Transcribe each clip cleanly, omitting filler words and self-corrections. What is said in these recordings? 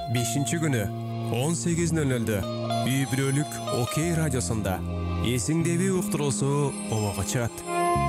5-күнү 18:00 үй бүлөлүк Окей радиосунда эсиңдеби уктуруусу обого чыгат.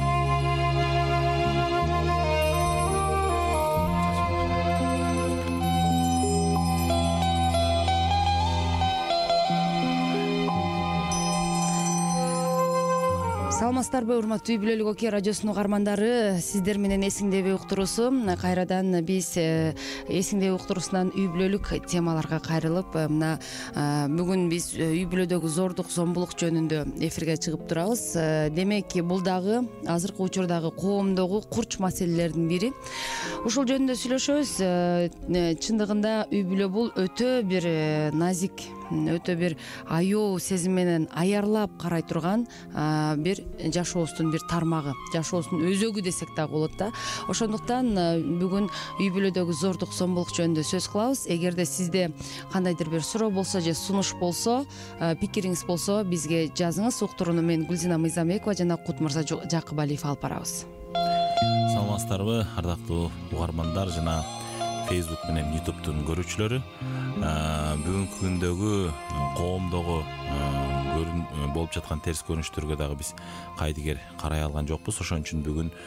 Саламатсыздарбы, урматтуу үй бүлөлүк Окей радиосунун угармандары, сиздер менен эсиңдеби уктуруусу кайрадан биз эсиңдеби уктуруусунан үй бүлөлүк темаларга кайрылып, мына бүгүн биз үй бүлөдөгү зордук, зомбулук жөнүндө эфирге чыгып турабыз. Демек, бул дагы азыркы учурдагы коомдогу курч маселелердин бири. Ушул жөнүндө сүйлөшөбүз. Чындыгында үй бүлө бул өтө бир назик, өтө бир аяоо сезим менен аярлап карай турган бир жашообуздун бир тармагы, жашообуздун өзөгү десек дагы болот да. Ошондуктан бүгүн үй бүлөдөгү зордук, зомбулук жөнүндө сөз кылабыз. Эгерде сизде кандайдыр бир суроо болсо же сунуш болсо, пикириңиз болсо, бизге жазыңыз. Уктурууну мен Гүлзина Мыйзамбекова жана Кут Мырза Жакыбалиев алып барабыз. Саламатсыздарбы, ардактуу угармандар жана Facebook менен YouTube'тун көрүүчүлөрү. Бүгүнкү күндөгү коомдогу болуп жаткан терс көрүнүштөргө дагы биз кайдыгер карай алган жокпуз. Ошон үчүн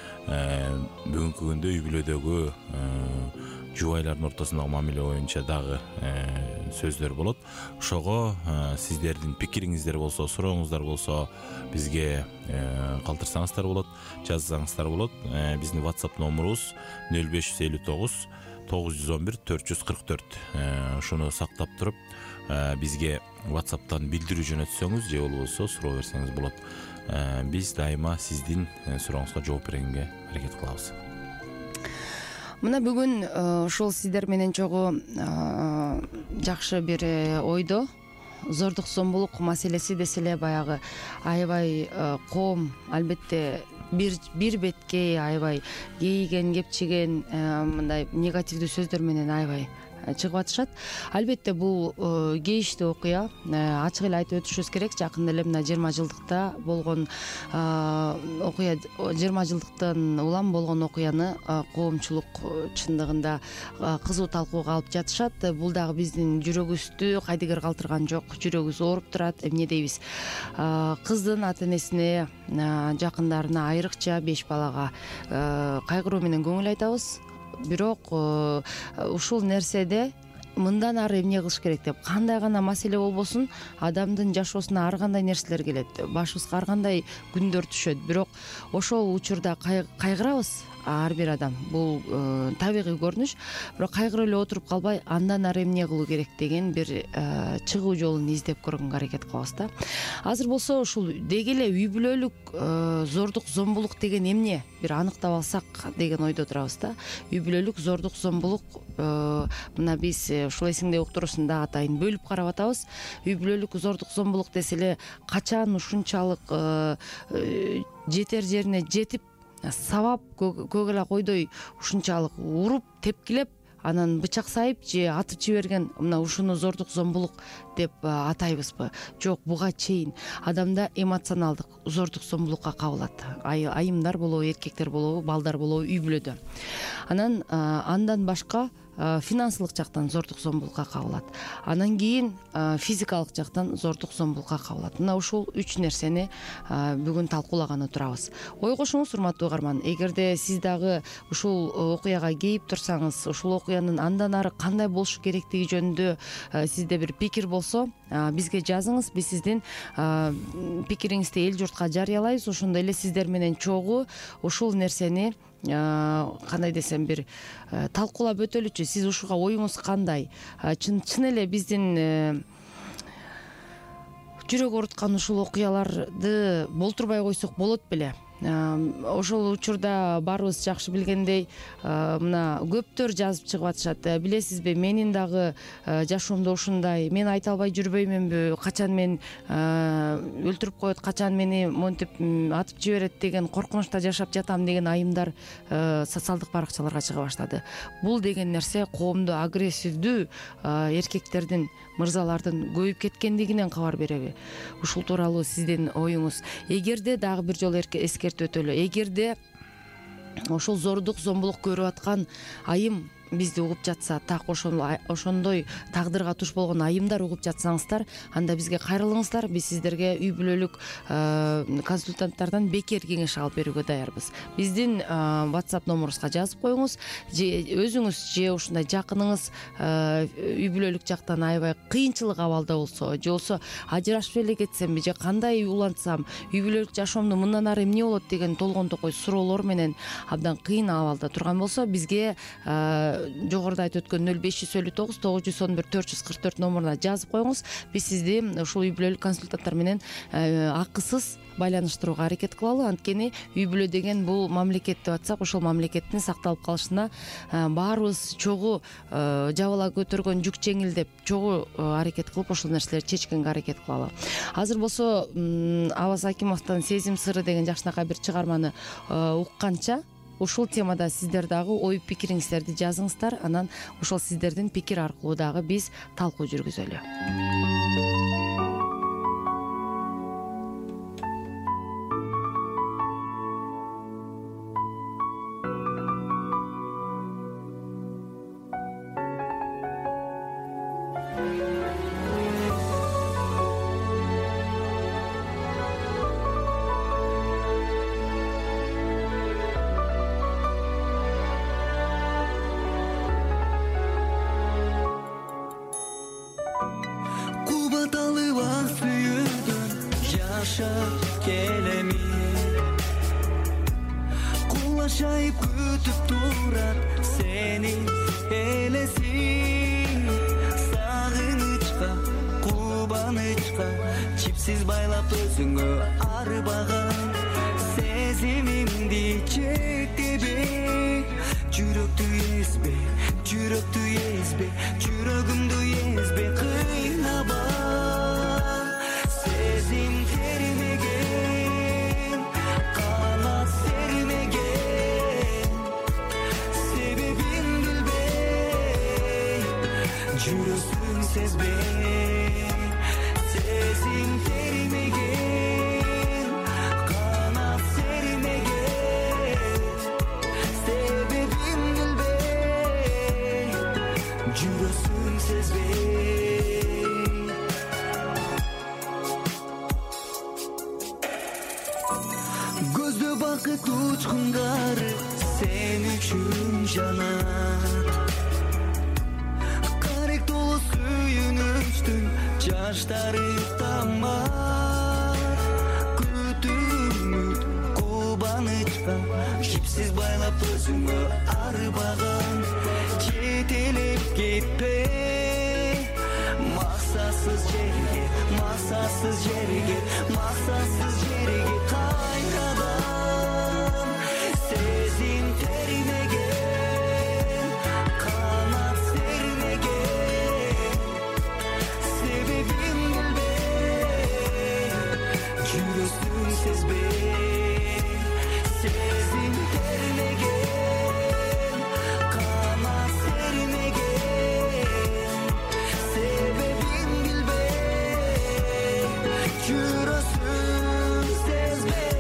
бүгүнкү күндө үй бүлөдөгү жубайлардын ортосундагы мамиле боюнча дагы сөздөр болот. Ошого сиздердин пикириңиздер болсо, сурооңуздар болсо бизге калтырсаңыздар болот, жазсаңыздар болот. Биздин WhatsApp номерубуз 0559 911 444. Ошону сактап туруп бизге WhatsApp'тан билдирүү жөнөтсөңүз же болбосо суроо берсеңиз болот. Биз дайыма сиздин сурооңузга жооп бергенге аракет кылабыз. Мына бүгүн ушул сиздер менен чогуу жакшы бир ойдо зордук, зомбулук маселеси десе эле баягы аябай коом албетте бир беткей, аябай кейиген, кепчиген, мындай негативдүү сөздөр менен аябай чыгып атышат. Албетте бул кейиштүү окуя. Ачык эле айтып өтүшүбүз керек. Жакында эле мына 20 жылдыкта болгон окуя, 20 жылдыктан улам болгон окуяны коомчулук чындыгында кызуу талкууга алып жатышат. Бул дагы биздин жүрөгүбүздү кайдыгер калтырган жок. Жүрөгүбүз ооруп турат. Эмне дейбиз? Кыздын ата энесине, жакындарына, айрыкча 5 балага кайгыруу менен көңүл айтабыз. Бирок ушул нерседе мындан ары эмне кылыш керек деп, кандай гана маселе болбосун, адамдын жашоосуна ар кандай нерселер келет, башыбызга ар кандай күндөр түшөт. Бирок ошол учурда кайгырабыз ар бир адам. Бул табигый көрүнүш. Бирок кайгырып эле отуруп калбай, андан ары эмне кылуу керек деген бир чыгуу жолун издеп көргөнгө аракет кылабыз да. Азыр болсо ушул деги эле үй бүлөлүк зордук, зомбулук деген эмне бир аныктап алсак деген ойдо турабыз да. Үй бүлөлүк зордук, зомбулук мына биз ушул эсиңде уктуруусунда атайын бөлүп карап атабыз. Үй бүлөлүк зордук, зомбулук десе эле качан ушунчалык жетер жерине жетип, сабап көк эле койдой ушунчалык уруп, тепкилеп, анан бычак сайып же атып жиберген, мына ушуну зордук, зомбулук деп атайбызбы? Жок, буга чейин адамда эмоционалдык зордук, зомбулукка кабылат. Айымдар болобу, эркектер болобу, балдар болобу үй бүлөдө. Андан башка финансылык жактан зордук, зомбулукка кабылат. Анан кийин физикалык жактан зордук, зомбулукка кабылат. Мына ушул 3 нерсени бүгүн талкуулаганы турабыз. Ой кошуңуз, урматтуу угарман. Эгерде сиз дагы ушул окуяга кейип турсаңыз, ушул окуянын андан ары кандай болушу керектиги жөнүндө сизде бир пикир болсо, бизге жазыңыз. Биз сиздин пикириңизди эл журтка жарыялайбыз. Ошондой эле сиздер менен чогуу ушул нерсени кандай десем бир талкуулап өтөлүчү. Сиз ушуга оюңуз кандай? Чын эле биздин жүрөк ооруткан ушул окуяларды болтурбай койсок болот беле? Ошол учурда баарыбыз жакшы билгендей, мына көптөр жазып чыгып атышат. Билесизби, менин дагы жашоомдо ушундай, мен айта албай жүрбөймүнбү, качан мен өлтүрүп коет, качан мени монтип атып жиберет деген коркунучта жашап жатам деген айымдар социалдык баракчаларга чыга баштады. Бул деген нерсе коомдо агрессивдүү эркектердин, мырзалардын көбөйүп кеткендигинен кабар береби? Ушул тууралуу сиздин оюңуз? Эгерде дагы бир жолу эскертип өтөлү. Эгерде ошол зордук, зомбулук көрүп аткан айым бизди угуп жатса, так ошондой тагдырга туш болгон айымдар угуп жатсаңыздар, анда бизге кайрылыңыздар. Биз сиздерге үй бүлөлүк консультанттардан бекер кеңеш алып берүүгө даярбыз. Биздин WhatsApp номерубузга жазып коюңуз. Өзүңүз же ушундай жакыныңыз үй бүлөлүк жактан аябай кыйынчылык абалда болсо, же болбосо ажырашып эле кетсемби, же кандай улантсам, үй бүлөлүк жашоомду мындан ары эмне болот деген толгон токой суроолор менен абдан кыйын абалда турган болсо, бизге жогоруда айтып өткөн 0559 911 444 номуруна жазып коюңуз. Биз сизди ушул үй бүлөлүк консультанттар менен акысыз байланыштырууга аракет кылалы. Анткени үй бүлө деген бул мамлекет деп атсак, ошол мамлекеттин сакталып калышына баарыбыз чогуу жабыла көтөргөн жүк жеңил деп чогуу аракет кылып ошол нерселерди чечкенге аракет кылалы. Азыр болсо Абаз Акимовдун Сезим сыры деген жакшынакай бир чыгарманы укканча, ушул темада сиздер дагы ой пикириңиздерди жазыңыздар. Анан ошол сиздердин пикир аркылуу дагы биз талкуу жүргүзөлү. Жайып күтүп турат сени элеси, сагынычка, кубанычка чипсиз байлап өзүңө арбаган сезимимди чектебе, жүрөктү эзбе, жүрөгүмдү эзбе, кыйнаба. Сезим термеген, канат сермеген, себебин билбей, жүрөсүң сезбей. Сезим термеген, канат сермеген, себебин билбей, жүрөсүң сезбей. Көздө бакыт учкундары сен үчүн жанат, карек толу сүйүнүчтүн жаштары тамат. Күтүмүт кубанычка жипсиз байлап өзүңө арбаган жетелеп кетпе, максатсыз жерге, максатсыз жерге, максатсыз жерге кайрадан. Сезим термеген, канат сермеген, себебин билбей, жүрөсүң сезбей. Сезим термеген, канат сермеген, себебин билбей, жүрөсүң сезбей.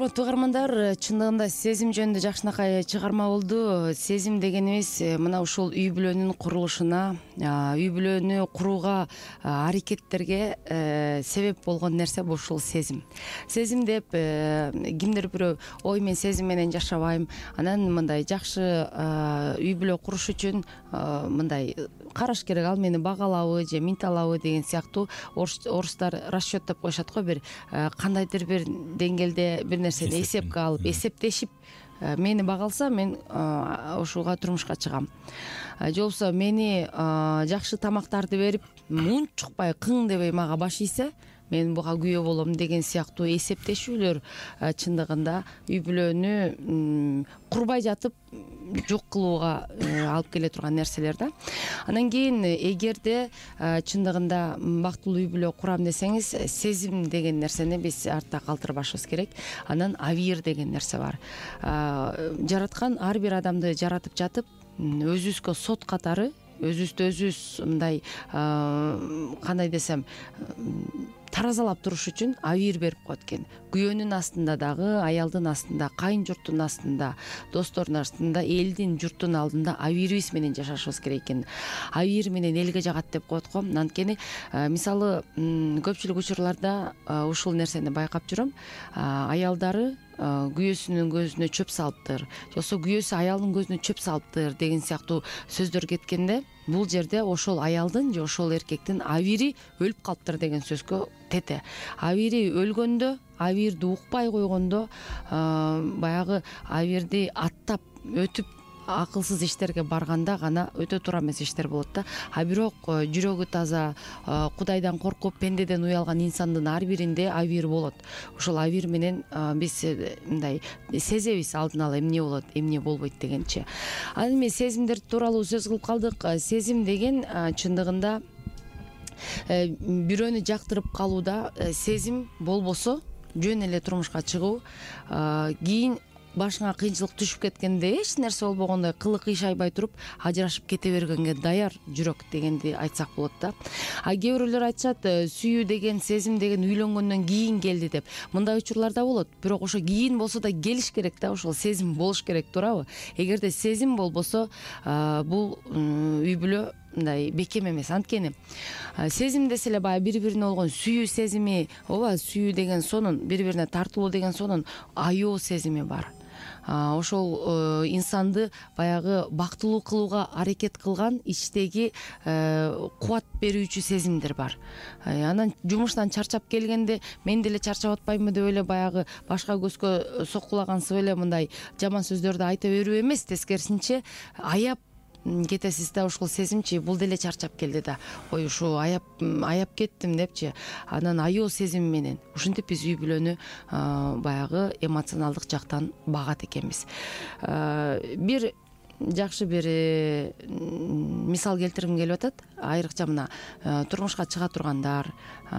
урматтуу угармандар, чындыгында сезим жөнүндө жакшынакай чыгарма болду. Сезим дегенибиз мына ушул үй бүлөнүн курулушуна, үй бүлөнү курууга аракеттерге себеп болгон нерсе бул ушул сезим. Сезим деп кимдир бирөө ой мен сезим менен жашабайм, анан мындай жакшы үй бүлө куруш үчүн мындай караш керек, ал мени багалабы же минталабы деген сыяктуу орустар расчет деп коюшат го, бир кандайдыр бир деңгээлде бир нерсени эсепке алып, эсептешип мени багалса мен ушуга турмушка чыгам. Же болбосо мени жакшы тамактарды берип, унчукпай кың дебей мага баш ийсе, мен буга күбө болом деген сыяктуу эсептешүүлөр чындыгында үй бүлөнү курбай жатып жок кылууга алып келе турган нерселер да. Анан кийин эгерде чындыгында бактылуу үй бүлө курам десеңиз, сезим деген нерсени биз артта калтырбашыбыз керек. Анан авир деген нерсе бар. Жараткан ар бир адамды жаратып жатып, өзүбүзгө сот катары, өзүбүздү өзүбүз мындай кандай десем, таразалап туруш үчүн авир берип коет экен. Күйөөнүн астында дагы, аялдын астында, кайын журттун астында, достордун астында, элдин, журттун алдында авирибиз менен жашашыбыз керек экен. Авир менен элге жагат деп коет го. Анткени мисалы көпчүлүк учурларда ушул нерсени байкап жүрөм. Аялдары күйөөсүнүн көзүнө чөп салыптыр, же болбосо күйөөсү аялдын көзүнө чөп салыптыр деген сыяктуу сөздөр кеткенде, бул жерде ошол аялдын же ошол эркектин авири өлүп калыптыр деген сөзгө тете. Авири өлгөндө, авирди укпай койгондо, баягы авирди аттап өтүп акылсыз иштерге барганда гана өтө туура эмес иштер болот да. А бирок жүрөгү таза, Кудайдан коркуп, пендеден уялган инсандын ар биринде авир болот. Ошол авир менен биз мындай сезебиз алдын ала эмне болот, эмне болбойт дегенчи. Анан эми сезимдер тууралуу сөз кылып калдык. Сезим деген чындыгында бирөөнү жактырып калууда сезим болбосо жөн эле турмушка чыгуу, кийин башыңа кыйынчылык түшүп кеткенде, эч нерсе болбогондой кылы кыйшайбай туруп ажырашып кете бергенге даяр жүрөк дегенди айтсак болот да. А кээ бирөөлөр айтышат, сүйүү деген, сезим деген үйлөнгөндөн кийин келди деп. Мындай учурлар да болот, бирок ошо кийин болсо да келиш керек да, ошол сезим болуш керек, туурабы? Эгерде сезим болбосо, бул үй бүлө мындай бекем эмес. Анткени сезим десе эле баягы бири-бирине болгон сүйүү сезими, ооба, сүйүү деген сонун, бири-бирине тартылуу деген сонун аяоо сезими бар. Ошол инсанды баягы бактылуу кылууга аракет кылган ичтеги кубат берүүчү сезимдер бар. Анан жумуштан чарчап келгенде, мен деле чарчап атпаймынбы деп эле баягы башка көзгө соккулагансып эле мындай жаман сөздөрдү айта берүү эмес, тескерисинче аяп кетесиз да, ушул сезимчи бул деле чарчап келди да, ой ушу аяп кеттим депчи. Анан аяоо сезим менен ушинтип биз үй бүлөнү баягы эмоционалдык жактан багат экенбиз. Бир жакшы бир мисал келтиргим келип атат. Айрыкча мына турмушка чыга тургандар,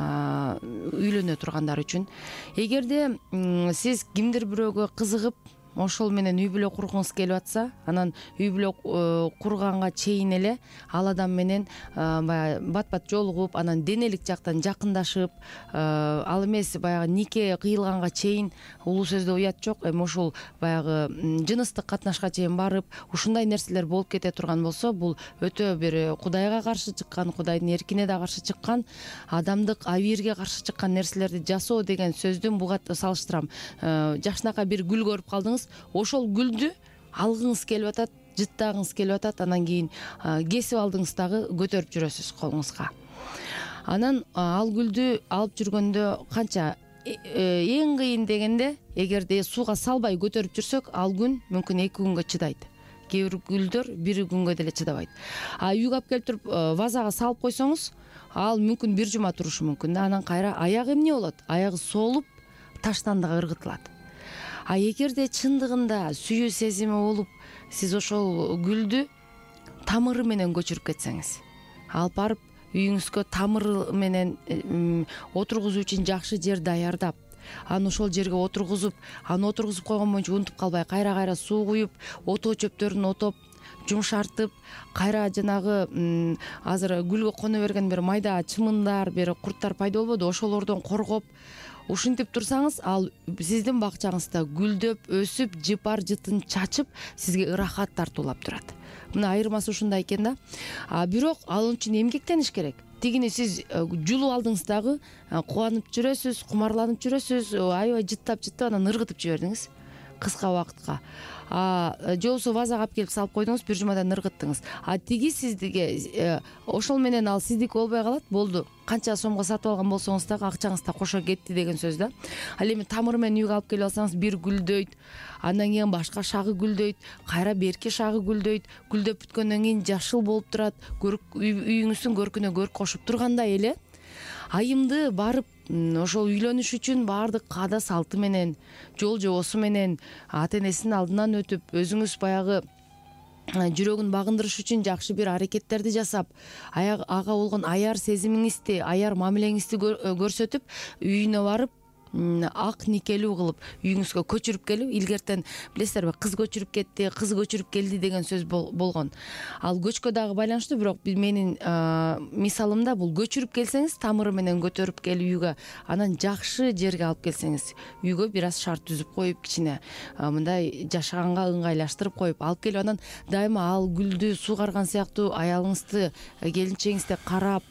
үйлөнө тургандар үчүн. Эгерде сиз кимдир бирөөгө кызыгып, ошол менен үй бүлө кургуңуз келип атса, анан үй бүлө курганга чейин эле ал адам менен баягы бат-бат жолугуп, анан денелик жактан жакындашып, ал эмес баягы нике кыйылганга чейин, улуу сөздө уят жок, эми ушул баягы жыныстык катнашка чейин барып, ушундай нерселер болуп кете турган болсо, бул өтө бир Кудайга каршы чыккан, Кудайдын эркине да каршы чыккан, адамдык авирге каршы чыккан нерселерди жасоо деген сөздүн буга салыштырам. Жакшынакай бир гүл көрүп калдыңыз, ошол гүлдү алгыңыз келип атат, жыттагыңыз келип атат, анан кийин кесип алдыңыз дагы көтөрүп жүрөсүз колуңузга. Анан ал гүлдү алып жүргөндө канча эң кыйын дегенде, эгерде сууга салбай көтөрүп жүрсөк, ал күн мүмкүн 2 күнгө чыдайт. Кээ бир гүлдөр 1 күнгө деле чыдабайт. Үйгө алып келип туруп вазага салып койсоңуз, ал мүмкүн 1 жума турушу мүмкүн да. Анан кайра аягы эмне болот? Аягы соолуп, таштан дагы ыргытылат. А эгерде чындыгында сүйүү сезими болуп, сиз ошол гүлдү тамыры менен көчүрүп кетсеңиз, алып барып үйүңүзгө тамыры менен отургузуу үчүн жакшы жер даярдап, аны ошол жерге отургузуп койгон боюнча унутуп калбай, кайра суу куюп, отоо чөптөрүн отоп, жумшартып, кайра жанагы азыр гүлгө коно берген бир майда чымындар, бир курттар пайда болбоду, ошолордон коргоп, ушинтип турсаңыз, ал сиздин бакчаңызда гүлдөп, өсүп, жыпар жытын чачып, сизге ырахат тартуулап турат. Мына айырмасы ушундай экен да. Бирок ал үчүн эмгектениш керек. Тигини сиз жулуп алдыңыз дагы, кубанып жүрөсүз, кумарланып жүрөсүз, аябай жыттап анан ыргытып жибердиңиз кыска убакытка. Же болбосо вазага алып келип салып койдуңуз, бир жумадан ыргыттыңыз. Тиги сизге ошол менен ал сиздики болбой калат. Болду. Канча сомго сатып алган болсоңуз дагы акчаңыз да кошо кетти деген сөз да. Ал эми тамыры менен үйгө алып келип алсаңыз, бир гүлдөйт, андан кийин башка шагы гүлдөйт, кайра берки шагы гүлдөйт, гүлдөп бүткөндөн кийин жашыл болуп турат, үйүңүздүн көркүнө көрк кошуп тургандай эле айымды барып ошол үйлөнүш үчүн баардык каада салты менен, жол жобосу менен ата энесинин алдынан өтүп, өзүңүз баягы жүрөгүн багындырыш үчүн жакшы бир аракеттерди жасап, ага болгон аяр сезимиңизди, аяр мамилеңизди көрсөтүп, үйүнө барып ак никелүү кылып үйүңүзгө көчүрүп келип, илгертен билесиздерби, кыз көчүрүп кетти, кыз көчүрүп келди деген сөз болгон. Ал көчкө дагы байланыштуу, бирок менин мисалымда бул көчүрүп келсеңиз, тамыры менен көтөрүп келип үйгө, анан жакшы жерге алып келсеңиз, үйгө бир аз шарт түзүп коюп, кичине мындай жашаганга ыңгайлаштырып коюп алып келип, анан дайыма ал гүлдү суугарган сыяктуу аялыңызды, келинчегиңизди карап,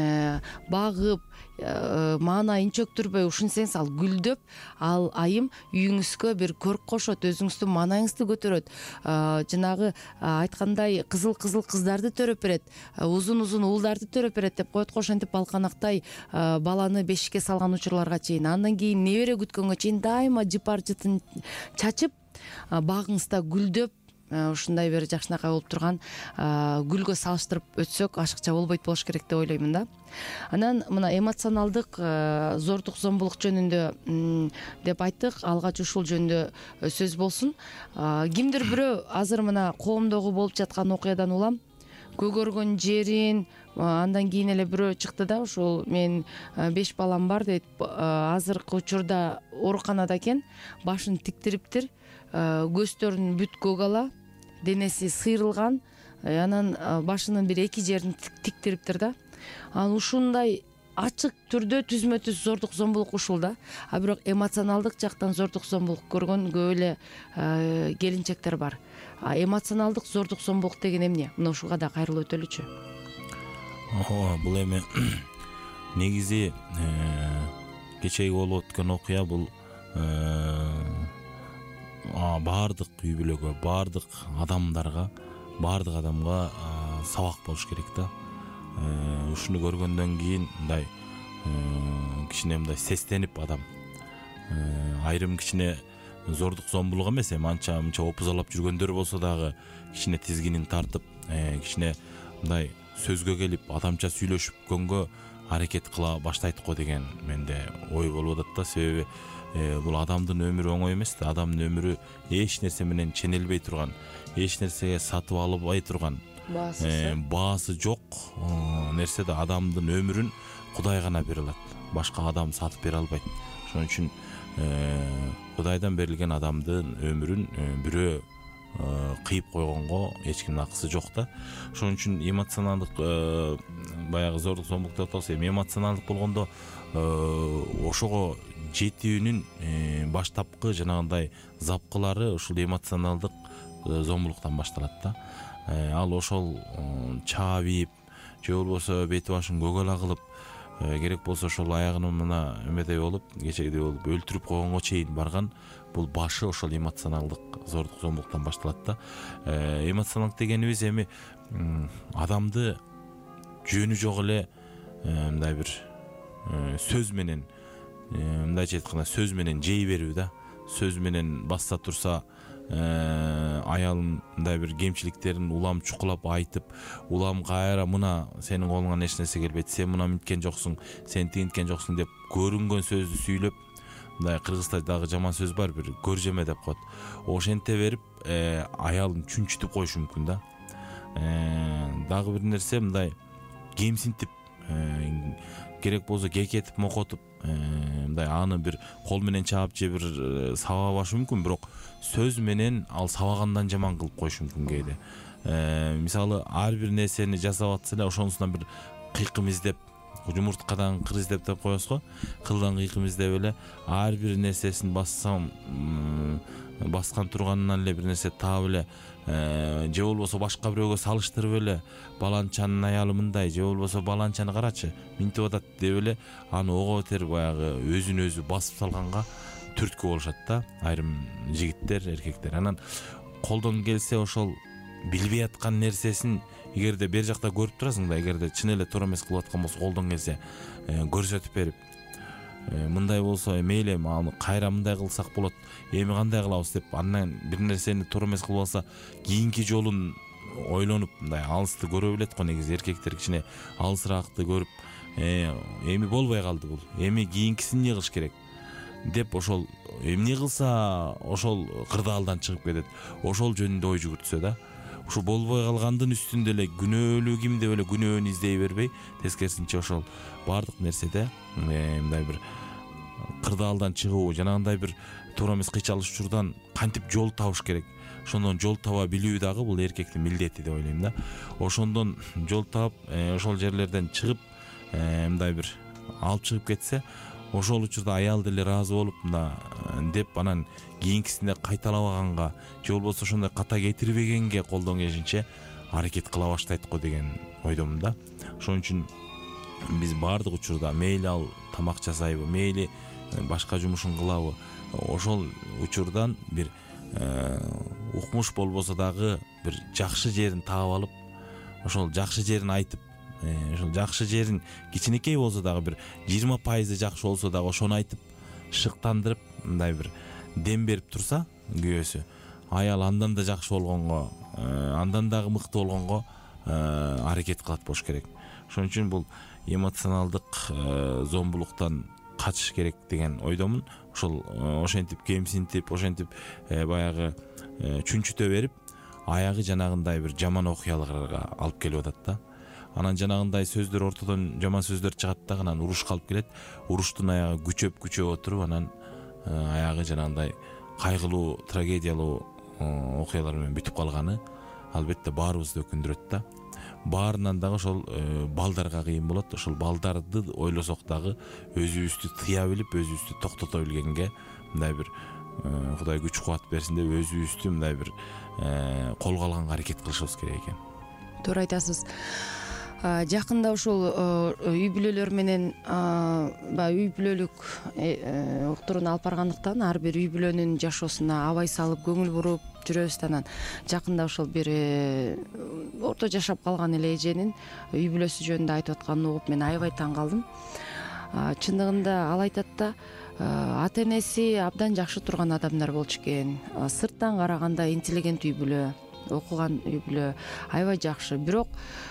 багып, маанайын чөктүрбөй ушинсеңиз, ал гүлдөп, ал айым үйүңүзгө бир көрк кошот, өзүңүздүн маанайыңызды көтөрөт, жанагы айткандай кызыл кыздарды төрөп берет, узун уулдарды төрөп берет деп коет го. Ошентип балканактай баланы бешикке салган учурларга чейин, андан кийин небере күткөнгө чейин дайыма жыпар жытын чачып, багыңызда гүлдөп, ушундай бир жакшынакай болуп турган гүлгө салыштырып өтсөк ашыкча болбойт болуш керек деп ойлоймун да. Анан мына эмоционалдык зордук зомбулук жөнүндө деп айттык, алгач ушул жөнүндө сөз болсун. Кимдир бирөө азыр мына коомдогу болуп жаткан окуядан улам көгөргөн жерин, андан кийин эле бирөө чыкты да, ушул мен 5 балам бар дейт, азыркы учурда ооруканада экен, башын тиктириптир, көздөрүн бүт көк ала, денеси сыйрылган, анан башынын бир 2 жерин тиктириптир да. Анан ушундай ачык түрдө түзмө түз зордук зомбулук ушул да. Бирок эмоционалдык жактан зордук зомбулук көргөн көп эле келинчектер бар. Эмоционалдык зордук зомбулук деген эмне? Мына ушуга да кайрылып өтөлүчү. Бул эми негизи кечеги болуп өткөн окуя, бул баардык үй бүлөгө, баардык адамга сабак болуш керек да. Ушуну көргөндөн кийин мындай кичине мындай сестенип адам, айрым кичине зордук зомбулук эмес, эми анча мынча опузалап жүргөндөр болсо дагы кичине тизгинин тартып, кичине мындай сөзгө келип, адамча сүйлөшүпкөнгө аракет кыла баштайт го деген менде ой болуп атат да. Себеби бул адамдын өмүрү оңой эмес да. Адамдын өмүрү эч нерсе менен ченелбей турган, эч нерсеге сатып албай турган, баасы жок нерсе да. Адамдын өмүрүн Кудай гана бере алат, башка адам сатып бере албайт. Ошон үчүн Кудайдан берилген адамдын өмүрүн бирөө кыйып койгонго эч кимдин акысы жок да. Ошон үчүн эмоционалдык баягы зордук зомбулук деп атабыз. Эми эмоционалдык болгондо ошого жетүүнүн баштапкы жанагындай запкылары ушул эмоционалдык зомбулуктан башталат да. Ал ошол чаабип, же болбосо бети башын көгала кылып, керек болсо ошол аягын мына эмедей болуп, кечегидей болуп өлтүрүп койгонго чейин барган, бул башы ошол эмоционалдык зордук зомбулуктан башталат да. Эмоционалдык дегенибиз эми адамды жөнү жок эле мындай бир сөз менен, мындайча айтканда сөз менен жей берүү да. Сөз менен басса турса аялын мындай бир кемчиликтерин улам чукулап айтып, улам кайра мына сенин колуңан эч нерсе келбейт, сен мына мынткен жоксуң, сен тигинткен жоксуң деп көрүнгөн сөздү сүйлөп, мындай кыргызда дагы жаман сөз бар, бир көржеме деп коет. Ошенте берип аялын чүнчүтүп коюшу мүмкүн да. Дагы бир нерсе мындай кемсинтип, керек болсо кекетип, мокотуп, мындай аны бир кол менен чаап же бир сабабашы мүмкүн, бирок сөз менен ал сабагандан жаман кылып коюшу мүмкүн кээде. Мисалы ар бир нерсени жасап атса эле ошонусунан бир кыйкым издеп, жумурткадан кыр издеп деп коебуз го, кылдан кыйкым издеп эле ар бир нерсесин баскан турганынан эле бир нерсе таап эле, же болбосо башка бирөөгө салыштырып эле баланчанын аялы мындай, же болбосо баланчаны карачы минтип атат деп эле аны ого бетер баягы өзүн өзү басып салганга түрткү болушат да айрым жигиттер, эркектер. Анан колдон келсе ошол билбей аткан нерсесин эгерде бер жакта көрүп турасың да, эгерде чын эле туура эмес кылып аткан болсо колдон келсе көрсөтүп берип, мындай болсо мейли аны кайра мындай кылсак болот, эми кандай кылабыз деп андан бир нерсени туура эмес кылып алса кийинки жолун ойлонуп мындай алысты көрө билет го. Негизи эркектер кичине алысыраакты көрүп, эми болбой калды бул, эми кийинкисин эмне кылыш керек деп ошол эмне кылса ошол кырдаалдан чыгып кетет, ошол жөнүндө ой жүгүртсө да, ушу болбой калгандын үстүндө эле күнөөлүү ким деп эле күнөөнү издей бербей, тескерисинче ошол баардык нерседе мындай бир кырдаалдан чыгуу, жанагындай бир туура эмес кыйчалыш учурдан кантип жол табыш керек, ошондон жол таба билүү дагы бул эркектин милдети деп ойлойм да. Ошондон жол таап, ошол жерлерден чыгып, мындай бир алып чыгып кетсе, ошол учурда аял деле ыраазы болуп мына деп анан кийинкисинде кайталабаганга, же болбосо ошондой ката кетирбегенге колдон келишинче аракет кыла баштайт го деген ойдомун да. Ошон үчүн биз баардык учурда мейли ал тамак жасайбы, мейли башка жумушун кылабы, ошол учурдан бир укмуш болбосо дагы бир жакшы жерин таап алып, ошол жакшы жерин айтып, ошол жакшы жерин кичинекей болсо дагы бир 20% жакшы болсо дагы ошону айтып шыктандырып, мындай бир дем берип турса күйөөсү, аял андан да жакшы болгонго, андан дагы мыкты болгонго аракет кылат болуш керек. Ошон үчүн бул эмоционалдык зомбулуктан качыш керек деген ойдомун. Ошол ошентип кемсинтип, ошентип баягы чүнчүтө берип, аягы жанагындай бир жаман окуяларга алып келип атат да. Анан жанагындай сөздөр ортодон жаман сөздөр чыгат да, анан урушка алып келет. Уруштун аягы күчөп отуруп, анан аягы жанагындай кайгылуу, трагедиялуу окуялар менен бүтүп калганы албетте баарыбызды өкүндүрөт да. Баарынан дагы ошол балдарга кыйын болот. Ошол балдарды ойлосок дагы өзүбүздү тыя билип, өзүбүздү токтото билгенге мындай бир Кудай күч кубат берсин деп өзүбүздү мындай бир колго алганга аракет кылышыбыз керек экен. Туура айтасыз. Жакында ушул үй бүлөлөр менен үй бүлөлүк уктуруну алып баргандыктан ар бир үй бүлөнүн жашоосуна абай салып көңүл буруп жүрөбүз. Анан жакында ошол бир орто жашап калган эле эженин үй бүлөсү жөнүндө айтып атканын угуп мен аябай таң калдым. Чындыгында ал айтат да, ата энеси абдан жакшы турган адамдар болчу экен. Сырттан караганда интеллигент үй бүлө, окуган үй бүлө аябай жакшы, бирок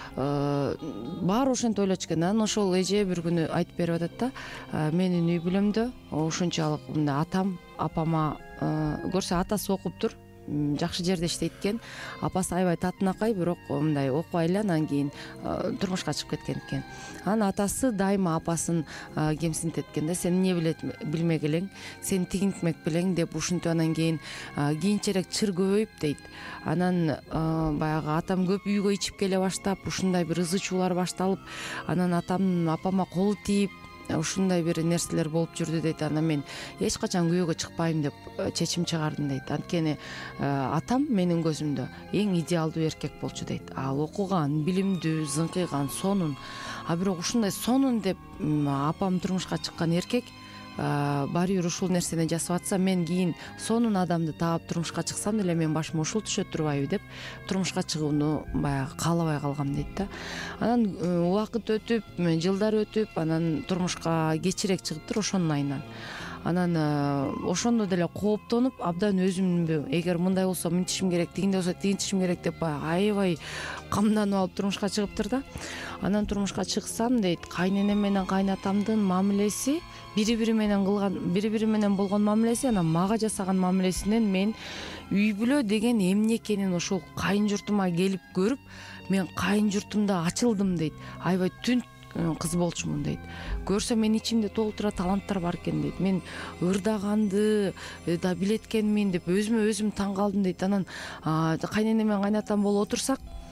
баары ошентип ойлочу экен. Анан ошол эже бир күнү айтып берип атат да, менин үй бүлөмдө ушунчалык мындай атам, апама көрсө атасы окуптур, жакшы жерде иштейт экен, апасы аябай татынакай, бирок мындай окубай эле анан кийин турмушка чыгып кеткен экен. Анан атасы дайыма апасын кемсинтет экен да, сен эмне билмек элең, сен тигинтмек белең деп ушинтип анан кийинчерээк чыр көбөйүп дейт. Анан баягы атам көп үйгө ичип келе баштап, ушундай бир ызы чуулар башталып, анан апама колу тийип, ушундай бир нерселер болуп жүрдү дейт. Анан мен эч качан күйөөгө чыкпайм деп чечим чыгардым дейт. Анткени атам менин көзүмдө эң идеалдуу эркек болчу дейт. Ал окуган, билимдүү, зыңкыйган, сонун. Бирок ушундай сонун деп апам турмушка чыккан эркек баары бир ушул нерсени жасап атса, мен кийин сонун адамды таап турмушка чыксам деле менин башыма ушул түшөт турбайбы деп турмушка чыгууну баягы каалабай калгам дейт да. Анан убакыт өтүп, жылдар өтүп, анан турмушка кечирээк чыгыптыр ошонун айынан. Анан ошондо деле кооптонуп, абдан өзүмдү эгер мындай болсо мынтишим керек, тигиндей болсо тигинтишим керек деп аябай камданып алып турмушка чыгыптыр да. Анан турмушка чыксам дейт, кайненем менен кайнатамдын мамилеси бири-бири менен болгон мамилеси, анан мага жасаган мамилесинен мен үй бүлө деген эмне экенин ошол кайын журтума келип көрүп, мен кайын журтумда ачылдым дейт. Аябай түн кыз болчумун дейт. Көрсө мен ичимде толтура таланттар бар экен дейт. Мен ырдаганды да билет экенмин деп өзүм таң калдым дейт. Анан кайненем менен кайнатам болуп отурсак,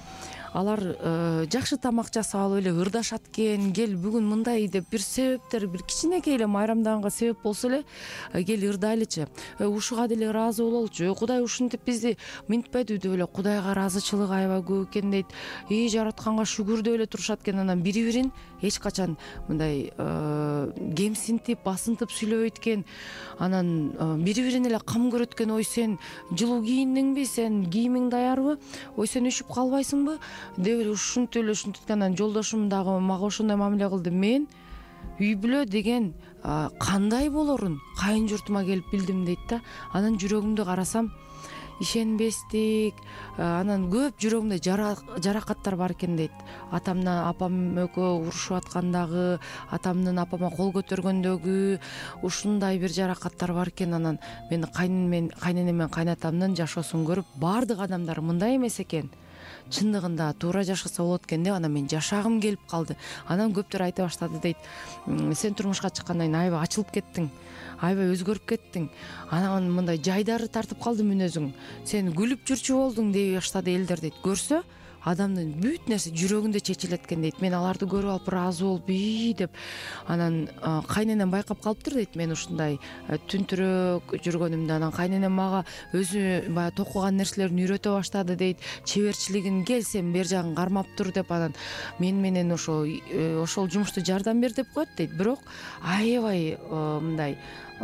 алар жакшы тамак жасап алып эле ырдашат экен, кел бүгүн мындай деп бир себептер, бир кичинекей эле майрамдаганга себеп болсо эле кел ырдайлычы, ушуга деле ыраазы бололучу, Кудай ушинтип бизди минтпеди деп эле Кудайга ыраазычылык аябай көп экен дейт. Жаратканга шүгүр деп эле турушат экен. Анан бири-бирин эч качан мындай кемсинтип, басынтып сүйлөбөйт экен. Анан бири-бирин эле кам көрөт экен. Ой, сен жылуу кийиндиңби, сен кийимиң даярбы, ой, сен үшүп калбайсыңбы деп эле ушинтип экен. Анан жолдошум дагы мага ошондой мамиле кылды. Мен үй бүлө деген кандай болорун кайын журтума келип билдим дейт да. Анан жүрөгүмдү карасам, ишенбестик, анан көп жүрөгүмдө жаракаттар бар экен дейт. Атамдан апам экөө урушуп аткандагы, атамдын апама кол көтөргөндөгү ушундай бир жаракаттар бар экен. Анан мен кайненем менен кайнатамдын жашоосун көрүп, баардык адамдар мындай эмес экен, чындыгында туура жашаса болот экен деп, анан мен жашагым келип калды. Анан көптөр айта баштады дейт, сен турмушка чыккандан кийин аябай ачылып кеттиң, аябай өзгөрүп кеттиң, анан мындай жайдары тартып калды мүнөзүң, сен күлүп жүрчү болдуң дей баштады элдер дейт. Көрсө адамдын бүт нерсе жүрөгүндө чечилет экен дейт. Мен аларды көрүп алып ыраазы болуп деп, анан кайненем байкап калыптыр дейт мен ушундай түнтүрөөк жүргөнүмдү. Анан кайненем мага өзү баягы токуган нерселерин үйрөтө баштады дейт. Чеберчилигин, кел сен бер жагын кармап тур деп, анан мен менен ошол жумушту жардам бер деп коет дейт. Бирок аябай мындай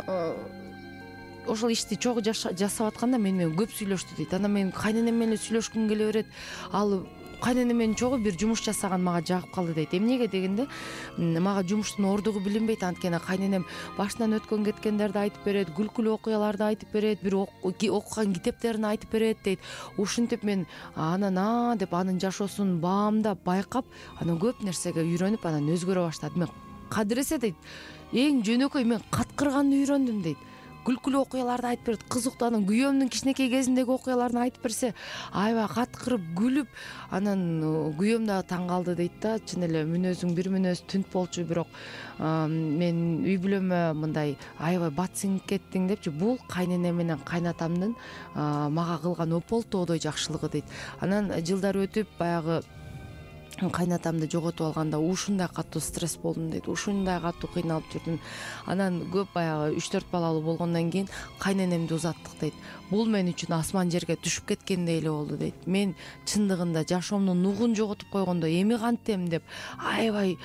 ошол ишти чогуу жасап атканда мен менен көп сүйлөштү дейт. Анан мен кайненем менен сүйлөшкүм келе берет. Ал кайненем менен чогуу бир жумуш жасаган мага жагып калды дейт. Эмнеге дегенде, мага жумуштун ордугу билинбейт. Анткени кайненем башынан өткөн кеткендерди айтып берет, күлкүлүү окуяларды айтып берет, бир окуган китептерин айтып берет дейт. Ушинтип мен анан деп анын жашоосун баамдап, байкап, анан көп нерсеге үйрөнүп, анан өзгөрө баштадым. Мен кадыресе дейт, эң жөнөкөй мен каткырганды үйрөндүм дейт. Күлкүлүү окуяларды айтып берет, кызыктуу. Анан күйөөмдүн кичинекей кезиндеги окуяларын айтып берсе, аябай каткырып, күлүп, анан күйөөм дагы таң калды дейт да. Чын эле мүнөзүң бир мүнөз түнт болчу, бирок мен үй бүлөмө мындай аябай бат сиңип кеттиң депчи. Бул кайненем менен кайнатамдын мага кылган ополтоодой жакшылыгы дейт. Анан жылдар өтүп баягы кайнатамды жоготуп алганда ушундай катуу стресс болдум дейт, ушундай катуу кыйналып жүрдүм. Анан көп баягы 3-4 балалуу болгондон кийин кайненемди узаттык дейт. Бул мен үчүн асман жерге түшүп кеткендей эле болду дейт. Мен чындыгында жашоомдун нугун жоготуп койгондой, эми кантем деп аябай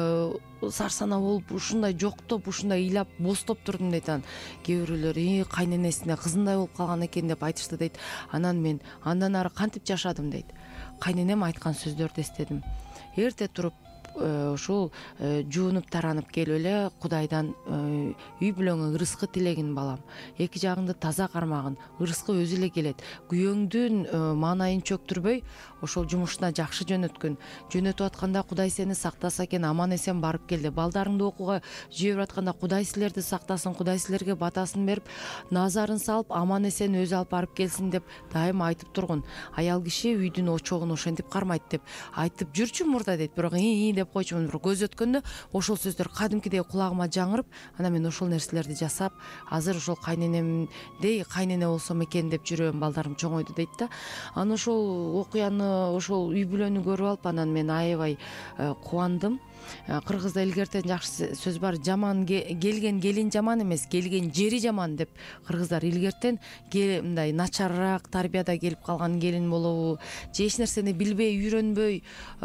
сарсанаа болуп, ушундай жоктоп, ушундай ыйлап, бостоп турдум дейт. Анан кээ бирөөлөр кайненесине кызындай болуп калган экен деп айтышты дейт. Анан мен андан ары кантип жашадым дейт. Кайненем айткан сөздөрдү эстедим. Эрте туруп ушул жуунуп таранып келип эле Кудайдан үй бүлөңө ырыскы тилегин балам. Эки жагыңды таза кармагын, ырыскы өзү эле келет. Күйөөңдүн маанайын чөктүрбөй, ошол жумушуна жакшы жөнөткүн. Жөнөтүп атканда Кудай сени сактаса экен, аман эсен барып келди. Балдарыңды окууга жиберип атканда Кудай силерди сактасын, Кудай силерге батасын берип, назарын салып, аман эсен өзү алып барып келсин деп дайыма айтып тургун. Аял киши үйдүн очогун ошентип кармайт деп айтып жүрчү мурда дейт. Бирок деп койчумун. Бирок көз өткөндө ошол сөздөр кадимкидей кулагыма жаңырып, анан мен ошол нерселерди жасап, азыр ошол кайненемдей кайнене болсом экен деп жүрөм, балдарым чоңойду дейт да. Анан ошол окуяны, ошол үй бүлөнү көрүп алып, анан мен аябай кубандым. Кыргызда илгертен жакшы сөз бар, жаман келген келин жаман эмес, келген жери жаман деп. Кыргыздар илгертен мындай начарыраак тарбияда келип калган келин болобу, же эч нерсени билбей, үйрөнбөй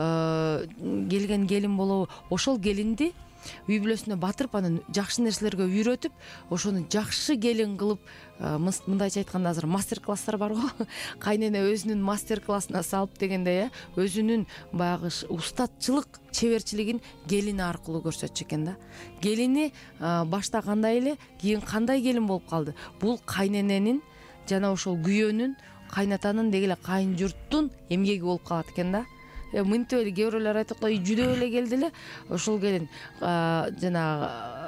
келген келин болобу, ошол келинди үй бүлөсүнө батырып, анан жакшы нерселерге үйрөтүп, ошону жакшы келин кылып, мындайча айтканда азыр мастер-класстар бар го. Кайнене өзүнүн мастер-классына салып дегендей, өзүнүн баягы устатчылык, чеберчилигин келини аркылуу көрсөтчү экен да. Келини башта кандай эле, кийин кандай келин болуп калды. Бул кайнененин жана ошол күйөөнүн, кайнатанын деги эле кайын журттун эмгеги болуп калат экен да. Мынтип эле кээ бирөөлөр айтат го, жүдөп эле келди эле ошол келин жанагы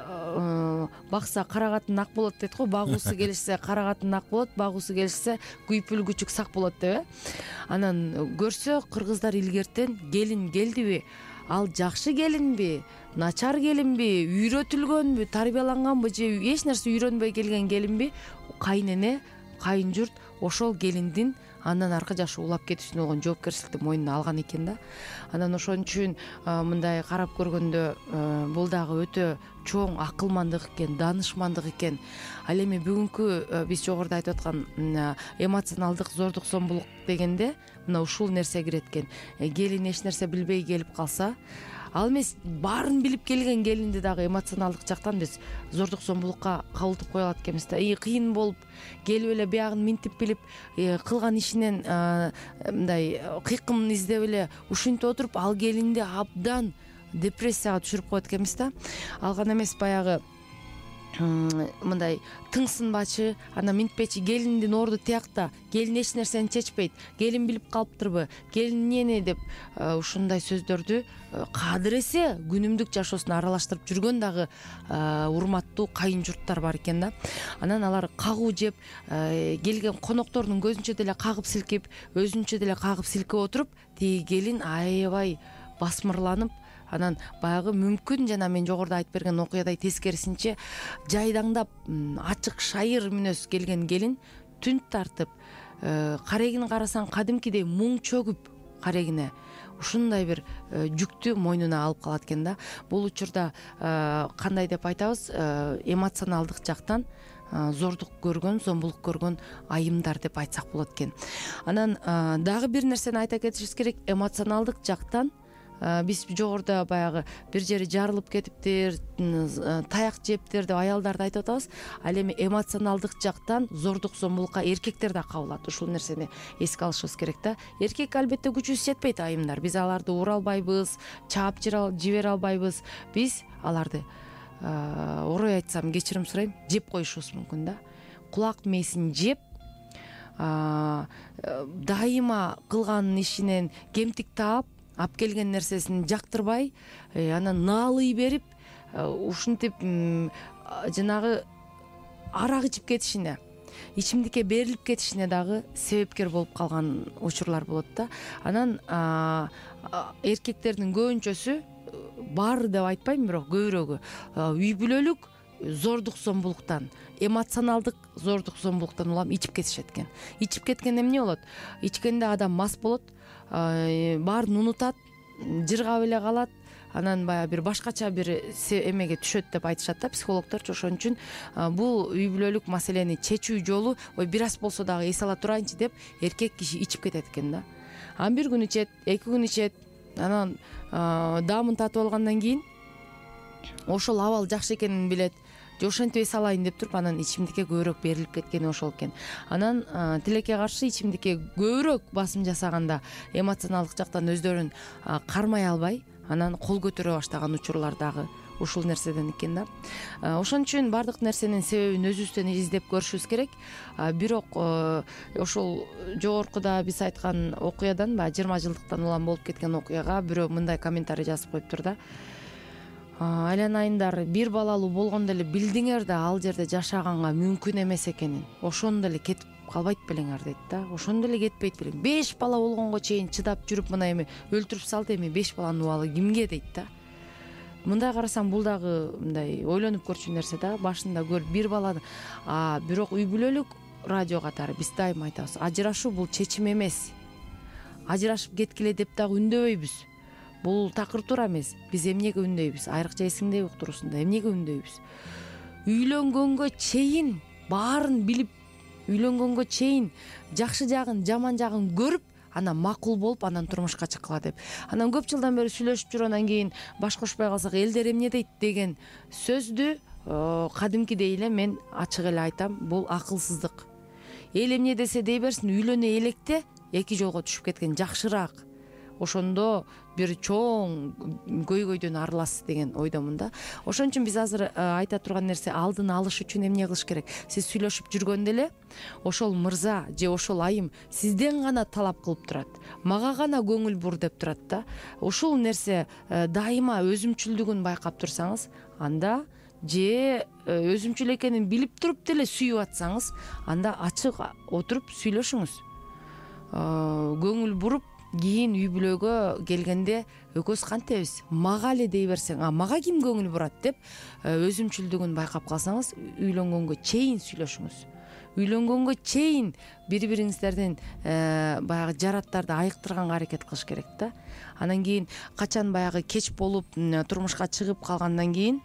бакса карагатын ак болот дейт го. Багуусу келишсе карагатын ак болот, багуусу келишсе күйпүл күчүк сак болот деп. Анан көрсө кыргыздар илгертен келин келдиби, ал жакшы келинби, начар келинби, үйрөтүлгөнбү, тарбияланганбы, же эч нерсе үйрөнбөй келген келинби, кайнене, кайын журт ошол келиндин андан аркы жашы улап кетиш үчүн болгон жоопкерчиликти мойнуна алган экен да. Анан ошон үчүн мындай карап көргөндө бул дагы өтө чоң акылмандык экен, данышмандык экен. Ал эми бүгүнкү биз жогоруда айтып аткан эмоционалдык зордук зомбулук дегенде мына ушул нерсе кирет экен. Келин эч нерсе билбей келип калса, ал эмес баарын билип келген келинди дагы эмоционалдык жактан биз зордук зомбулукка кабылтып кое алат экенбиз да. Кыйын болуп келип эле биягын минтип билип кылган ишинен мындай кыйкым издеп эле ушинтип отуруп ал келинди абдан депрессияга түшүрүп коет экенбиз да. Ал гана эмес, баягы мындай тыңсынбачы, анан минтпечи, келиндин орду тиякта, келин эч нерсени чечпейт, келин билип калыптырбы, келин эмне деп ушундай сөздөрдү кадыресе күнүмдүк жашоосуна аралаштырып жүргөн дагы урматтуу кайын журттар бар экен да. Анан алар кагуу жеп, келген коноктордун көзүнчө деле кагып силкип, өзүнчө деле кагып силкип отуруп, тиги келин аябай басмырланып, анан баягы мүмкүн жана мен жогоруда айтып берген окуядай тескерисинче жайдаңдап ачык шайыр мүнөз келген келин түнт тартып, карегин карасаң кадимкидей муң чөгүп карегине ушундай бир жүктү мойнуна алып калат экен да. Бул учурда кандай деп айтабыз, эмоционалдык жактан зордук көргөн, зомбулук көргөн айымдар деп айтсак болот экен. Анан дагы бир нерсени айта кетишибиз керек. Эмоционалдык жактан биз жогоруда баягы бир жери жарылып кетиптир, таяк жептир деп аялдарды айтып атабыз. Ал эми эмоционалдык жактан зордук зомбулукка эркектер да кабылат. Ушул нерсени эске алышыбыз керек да. Эркек албетте күчүбүз жетпейт айымдар. Биз аларды ура албайбыз, чаап жибере албайбыз. Биз аларды орой айтсам кечирим сурайм, жеп коюшубуз мүмкүн да. Кулак мээсин жеп, дайыма кылган ишинен кемтик таап, ап келген нерсесин жактырбай, анан наалый берип, ушинтип жанагы арак ичип кетишине, ичимдикке берилип кетишине дагы себепкер болуп калган учурлар болот да. Анан эркектердин көбүнчөсү, баары деп айтпайм, бирок көбүрөгү үй бүлөлүк зордук зомбулуктан, эмоционалдык зордук зомбулуктан улам ичип кетишет экен. Ичип кеткенде эмне болот? Ичкенде адам мас болот, баарын унутат, жыргап эле калат, анан баягы бир башкача бир эмеге түшөт деп айтышат да психологдор. Ошон үчүн бул үй бүлөлүк маселени чечүү жолу бир аз болсо дагы эс ала турайынчы деп эркек киши ичип кетет экен да. Анан бир күн ичет, 2 күн ичет, анан даамын татып алгандан кийин ошол абал жакшы экенин билет, же ошентип эс алайын деп туруп, анан ичимдикке көбүрөөк берилип кеткени ошол экен. Анан тилекке каршы ичимдикке көбүрөөк басым жасаганда эмоционалдык жактан өздөрүн кармай албай, анан кол көтөрө баштаган учурлар дагы ушул нерседен экен да. Ошон үчүн бардык нерсенин себебин өзүбүздөн издеп көрүшүбүз керек. Бирок ошол жогоркуда биз айткан окуядан, баягы 20 жылдыктан улам болуп кеткен окуяга бирөө мындай комментарий жазып коюптур да. Айланайындар, бир балалуу болгондо эле билдиңер да ал жерде жашаганга мүмкүн эмес экенин. Ошондо эле кетип калбайт белеңер дейт да. Ошондо эле кетпейт белең. 5 бала болгонго чейин чыдап жүрүп, мына эми өлтүрүп салды, эми 5 баланын убалы кимге дейт да. Мындай карасаң бул дагы мындай ойлонуп көрчү нерсе да. Башында көр бир баланы, бирок үй бүлөлүк радио катары биз дайыма айтабыз, ажырашуу бул чечим эмес. Ажырашып кеткиле деп дагы үндөбөйбүз. Бул такыр туура эмес. Биз эмнеге үндөйбүз? Айрыкча эсиңдеби уктуруусунда эмнеге үндөйбүз? Үйлөнгөнгө чейин баарын билип, үйлөнгөнгө чейин жакшы жагын, жаман жагын көрүп, анан макул болуп, анан турмушка чыккыла деп. Анан көп жылдан бери сүйлөшүп жүрүп, анан кийин баш кошпой калсак элдер эмне дейт деген сөздү кадимкидей эле мен ачык эле айтам, бул акылсыздык. Эл эмне десе дей берсин, үйлөнө электе 2 жолго түшүп кеткен жакшыраак. Ошондо бир чоң көйгөйдөн арыласыз деген ойдомун да. Ошон үчүн биз азыр айта турган нерсе, алдын алыш үчүн эмне кылыш керек? Сиз сүйлөшүп жүргөндө эле ошол мырза же ошол айым сизден гана талап кылып турат, мага гана көңүл бур деп турат да. Ушул нерсе дайыма өзүмчүлдүгүн байкап турсаңыз, анда же өзүмчүл экенин билип туруп деле сүйүп атсаңыз, анда ачык отуруп сүйлөшүңүз. Көңүл буруп кийин үй бүлөгө келгенде экөөбүз кантебиз, мага эле дей берсең, мага ким көңүл бурат деп өзүмчүлдүгүн байкап калсаңыз, үйлөнгөнгө чейин сүйлөшүңүз. Үйлөнгөнгө чейин бири бириңиздердин баягы жараттарды айыктырганга аракет кылыш керек да. Анан кийин качан баягы кеч болуп турмушка чыгып калгандан кийин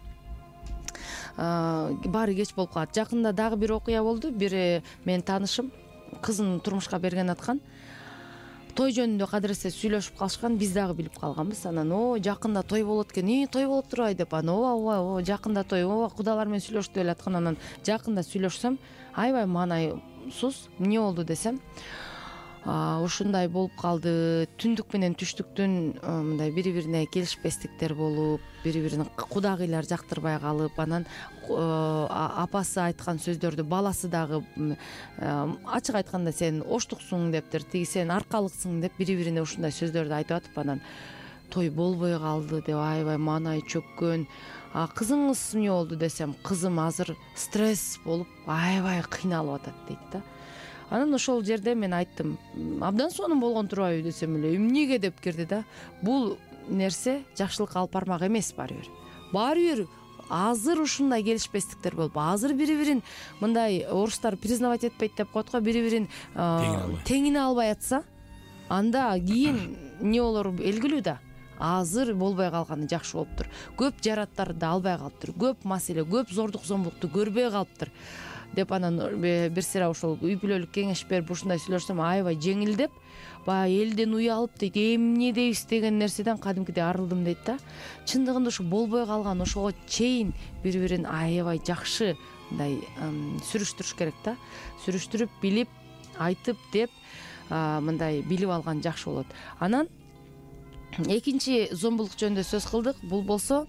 баары кеч болуп калат. Жакында дагы бир окуя болду. Бир менин таанышым кызын турмушка берген аткан. Той жөнүндө кадыресе сүйлөшүп калышкан, биз дагы билип калганбыз. Анан жакында той болот экен, той болуп турбайбы деп, анан ооба жакында той, кудалар менен сүйлөшүп деп элаткан. Анан жакында сүйлөшсөм, аябай маанайсыз, эмне болду десем, ушундай болуп калды. Түндүк менен түштүктүн мындай бири-бирине келишпестиктер болуп, бири-бирин кудагыйлар жактырбай калып, анан апасы айткан сөздөрдү баласы дагы ачык айтканда сен оштуксуң дептир, тиги сен аркалыксың деп бири-бирине ушундай сөздөрдү айтып атып, анан той болбой калды деп аябай маанай чөккөн. Кызыңыз эмне болду десем, кызым азыр стресс болуп аябай кыйналып атат дейт да. Анан ошол жерде мен айттым, абдан сонун болгон турбайбы десем эле, эмнеге деп кирди да. Бул нерсе жакшылыкка алып бармак эмес баары бир. Азыр ушундай келишпестиктер болуп, азыр бири-бирин мындай орустар признавать этпейт деп коет го, бири-бирин теңине албай атса, анда кийин эмне болору белгилүү да. Азыр болбой калганы жакшы болуптур. Көп жараттарды албай калыптыр, көп маселе, көп зордук зомбулукту көрбөй калыптыр деп. Анан бир сыра ошол үй бүлөлүк кеңеш берип ушундай сүйлөшсөм, аябай жеңилдеп, баягы элден уялып дейт, эмне дейбиз деген нерседен кадимкидей арылдым дейт да. Чындыгында ушу болбой калган ошого чейин бири-бирин аябай жакшы мындай сүрүштүрүш керек да. Сүрүштүрүп, билип, айтып деп мындай билип алган жакшы болот. Анан экинчи зомбулук жөнүндө сөз кылдык. Бул болсо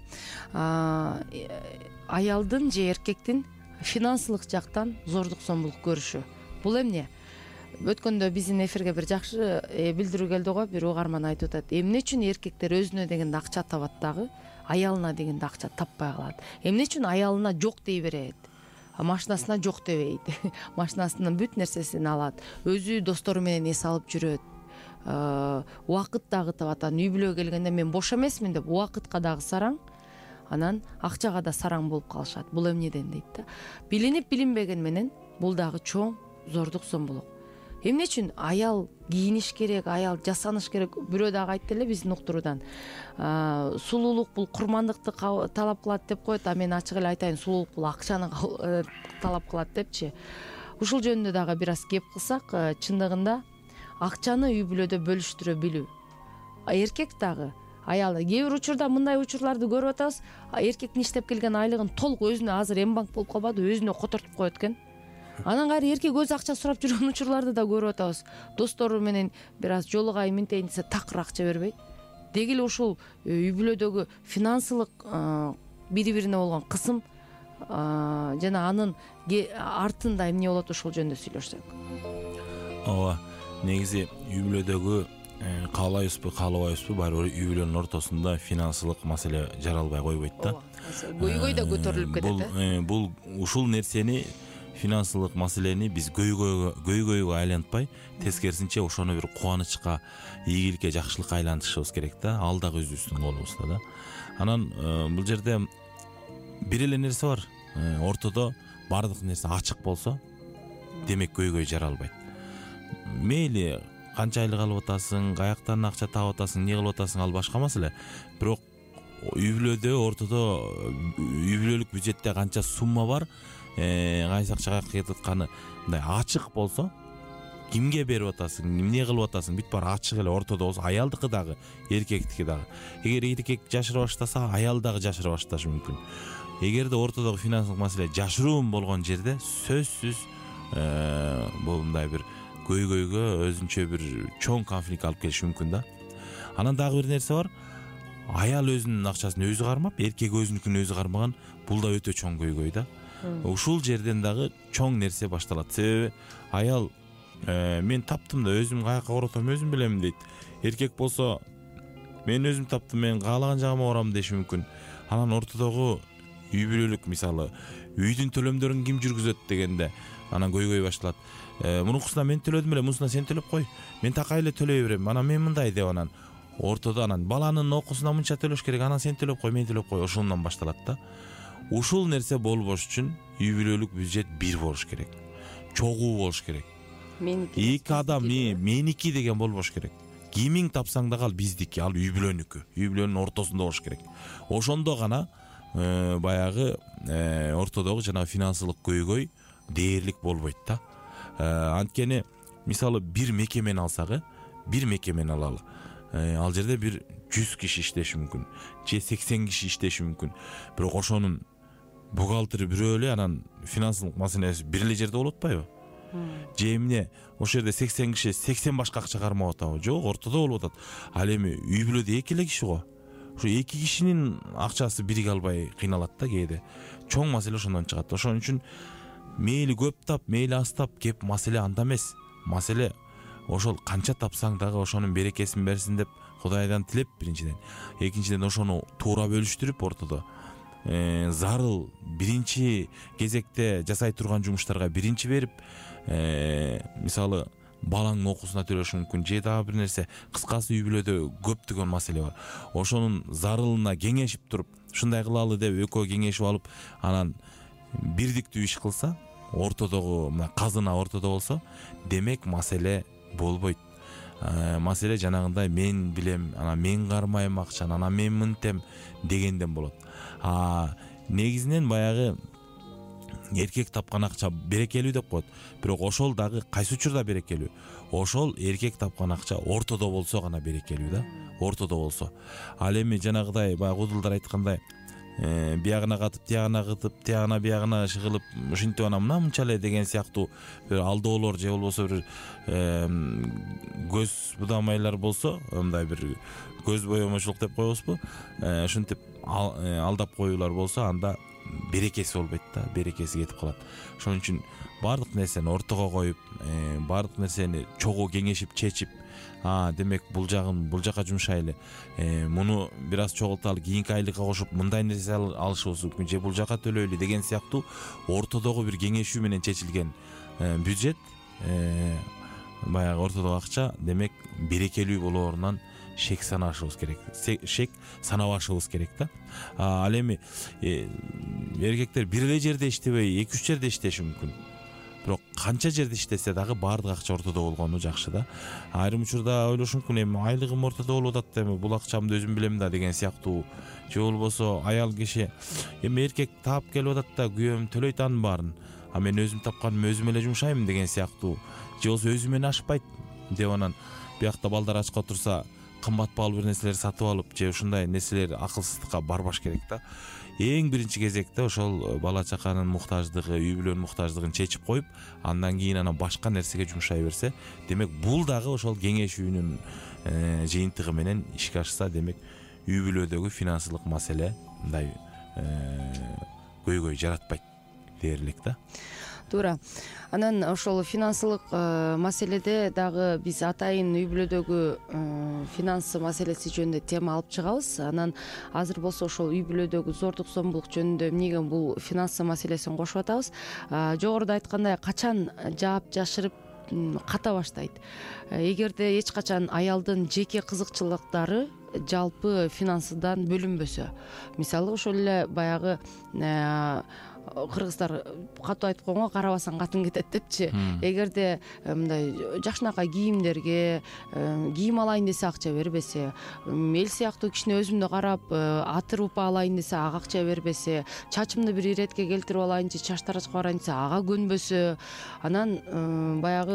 аялдын же эркектин финансылык жактан зордук зомбулук көрүшү. Бул эмне? Өткөндө биздин эфирге бир жакшы билдирүү келди го. Бир угарман айтып атат, эмне үчүн эркектер өзүнө дегенде акча табат дагы, аялына дегенде акча таппай калат? Эмне үчүн аялына жок дей берет, машинасына жок дебейт, машинасынын бүт нерсесин алат, өзү достору менен эс алып жүрөт, убакыт дагы табат. Үй бүлөгө келгенде мен бош эмесмин деп убакытка дагы сараң, анан акчага да сараң болуп калышат. Бул эмнеден дейт да. Билинип билинбеген менен бул дагы чоң зордук зомбулук. Эмне үчүн аял кийиниш керек, аял жасаныш керек? Бирөө дагы айтты эле биздин уктуруудан. Сулуулук бул курмандыкты талап кылат деп коет, а мен ачык эле айтайын, сулуулук бул акчаны талап кылат депчи. Ушул жөнүндө дагы бир аз кеп кылсак, чындыгында акчаны үй бүлөдө бөлүштүрө билүү. Эркек дагы аял, кээ бир учурда мындай учурларды көрүп атабыз. Эркектин иштеп келген айлыгын толук өзүнө, азыр эмбанк болуп калбады, өзүнө котортуп коет экен. Анан кайра эркек өзү акча сурап жүргөн учурларды да көрүп атабыз. Достору менен бир аз жолугайын минтейин десе такыр акча бербейт. Деги эле ушул үй бүлөдөгү финансылык бири-бирине болгон кысым жана анын артында эмне болот, ошол жөнүндө сүйлөшсөк. Ооба, негизи үй бүлөдөгү каалайбызбы, каалабайбызбы, баары бир үй бүлөнүн ортосунда финансылык маселе жаралбай койбойт да. Көйгөй да көтөрүлүп кетет. Бул ушул нерсени, финансылык маселени биз көйгөйгө айлантпай, тескерисинче ошону бир кубанычка, ийгиликке, жакшылыкка айлантышыбыз керек да. Ал дагы өзүбүздүн колубузда да. Анан бул жерде бир эле нерсе бар. Ортодо бардык нерсе ачык болсо, демек көйгөй жаралбайт. Мейли канча айлык алып атасың, каяктан акча таап атасың, эмне кылып атасың, ал башка маселе. Бирок үй бүлөдө ортодо үй бүлөлүк бюджетте канча сумма бар, кайсы акчага кетип атканы мындай ачык болсо, кимге берип атасың, эмне кылып атасың, бүт баары ачык эле ортодо болсо, аялдыкы дагы, эркектики дагы. Эгер эркек жашыра баштаса, аял дагы жашыра башташы мүмкүн. Эгерде ортодогу финансылык маселе жашыруун болгон жерде, сөзсүз бул мындай бир көйгөйгө, өзүнчө бир чоң конфликт алып келиши мүмкүн да. Анан дагы бир нерсе бар. Аял өзүнүн акчасын өзү кармап, эркек өзүнүкүн өзү кармаган, бул да өтө чоң көйгөй да. Ушул жерден дагы чоң нерсе башталат. Себеби аял мен таптым да, өзүм каяка коротом өзүм билем дейт. Эркек болсо мен өзүм таптым, мен каалаган жагыма барам деши мүмкүн. Анан ортодогу үй бүлөлүк, мисалы, үйдүн төлөмдөрүн ким жүргүзөт дегенде, анан көйгөй башталат. Мунукусуна мен төлөдүм эле, мунусуна сен төлөп кой. Мен такай эле төлөй берем. Анан мен мындай деп, анан ортодо анан баланын окуусуна мынча төлөш керек, анан сен төлөп кой, мен төлөп кой, ошондон башталат да. Ушул нерсе болбош үчүн үй бүлөлүк бюджет бир болуш керек. чогуу болуш керек. Меники. Эки адам меники деген болбош керек. Кимиң тапсаң дагы ал биздики, ал үй бүлөнүкү. Үй бүлөнүн ортосунда болуш керек. Ошондо гана баягы ортодогу жана финансылык көйгөй дээрлик болбойт да. Анткени мисалы бир мекемени алсак, бир мекемени алалы. Ал жерде бир 100 киши иштеши мүмкүн, же 80 киши иштеши мүмкүн. Бирок ошонун бухгалтери бирөө эле, анан финансылык маселеси бир эле жерде болуп атпайбы? Же эмне ошол жерде 80 киши 80 башка акча кармап атабы? Жок, ортодо болуп атат. Ал эми үй бүлөдө эки эле киши го. Ошо эки кишинин акчасы бириге албай кыйналат да кээде. Чоң маселе ошондон чыгат. Ошон үчүн мейли көп тап, мейли аз тап, кеп маселе анда эмес. Маселе ошол канча тапсаң дагы ошонун берекесин берсин деп Кудайдан тилеп биринчиден. Экинчиден ошону туура бөлүштүрүп ортодо зарыл биринчи кезекте жасай турган жумуштарга биринчи берип, мисалы балаңдын окуусуна төлөш мүмкүн, же дагы бир нерсе. Кыскасы үй бүлөдө көптөгөн маселе бар. Ошонун зарылына кеңешип туруп, ушундай кылалы деп экөө кеңешип алып, анан бирдиктүү иш кылса, ортодогу мына казына ортодо болсо, демек маселе болбойт. Маселе жанагындай мен билем, анан мен кармайм акчаны, анан мен мынтем дегенден болот. Негизинен баягы эркек тапкан акча берекелүү деп коет. Бирок ошол дагы кайсы учурда берекелүү? Ошол эркек тапкан акча ортодо болсо гана берекелүү да. Ортодо болсо. Ал эми жанагыдай баягы удулдар айткандай, биягына катып, тиягына кытып, тиягына биягына шыгылып, ушинтип анан мынча эле деген сыяктуу бир алдоолор же болбосо бир көз будамайлар болсо, мындай бир көз боемочулук деп коебузбу? Ушинтип алдап коюулар болсо, анда берекеси болбойт да, берекеси кетип калат. Ошон үчүн баардык нерсени ортого коюп, баардык нерсени чогуу кеңешип чечип, демек бул жака жумшайлы, муну бир аз чогулталы, кийинки айлыкка кошуп мындай нерсе алышыбыз мүмкүн, же бул жака төлөйлү деген сыяктуу ортодогу бир кеңешүү менен чечилген бюджет, баягы ортодогу акча, демек берекелүү болоорунан шек санашыбыз керек. Шек санабашыбыз керек да. Ал эми эркектер бир эле жерде иштебей, 2-3 жерде иштеши мүмкүн. Бирок канча жерде иштесе дагы баардык акча ортодо болгону жакшы да. Айрым учурда ойлошу мүмкүн, эми айлыгым ортодо болуп атат, эми бул акчамды өзүм билем да деген сыяктуу. Же болбосо аял киши, эми эркек таап келип атат да, күйөөм төлөйт анын баарын, мен өзүм тапканым өзүм эле жумшайм деген сыяктуу. Же болбосо өзүмөн ашпайт деп анан биякта балдар ачка отурса, кымбат баалуу бир нерселер сатып алып, же ушундай нерселер акылсыздыкка барбаш керек да. Эң биринчи кезекте ошол бала чаканын муктаждыгы, үй бүлөнүн муктаждыгын чечип коюп, андан кийин анан башка нерсеге жумшай берсе, демек бул дагы ошол кеңешүүнүн жыйынтыгы менен ишке ашса, демек үй бүлөдөгү финансылык маселе мындай көйгөй жаратпайт дээрлик да. Туура. Анан ошол финансылык маселеде дагы биз атайын үй бүлөдөгү финансы маселеси жөнүндө тема алып чыгабыз. Анан азыр болсо ошол үй бүлөдөгү зордук зомбулук жөнүндө эмнеге бул финансы маселесин кошуп атабыз. Жогоруда айткандай, качан жаап жашырып ката баштайт. Эгерде эч качан аялдын жеке кызыкчылыктары жалпы финансыдан бөлүнбөсө, мисалы ошол эле баягы кыргыздар катуу айтып койгон, карабасаң катын кетет депчи. Эгерде мындай жакшынакай кийимдерге кийим алайын десе акча бербесе, эл сыяктуу кишини өзүмдө карап атыр упа алайын десе ага акча бербесе, чачымды бир иретке келтирип алайынчы, чач тарачка барайын десе ага көнбөсө, анан баягы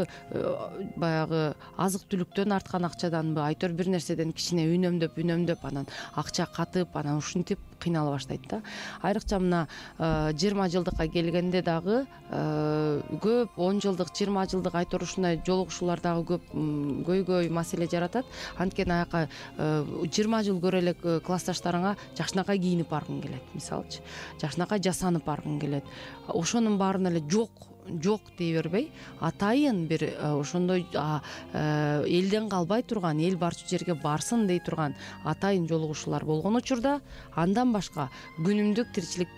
азык түлүктөн арткан акчаданбы, айтор бир нерседен кичине үнөмдөп анан акча катып, анан ушинтип кыйнала баштайт да. Айрыкча мына 20 жылдыкка келгенде дагы көп 10 жылдык, 20 жылдык айтор ушундай жолугушуулар дагы көп көйгөй маселе жаратат. Анткени аяка 20 жыл көрө элек классташтарыңа жакшынакай кийинип баргың келет, мисалчы. Жакшынакай жасанып баргың келет. Ошонун баарын эле жок дей бербей, атайын бир ошондой элден калбай турган, эл барчу жерге барсын дей турган атайын жолугушуулар болгон учурда, андан башка күнүмдүк тиричиликте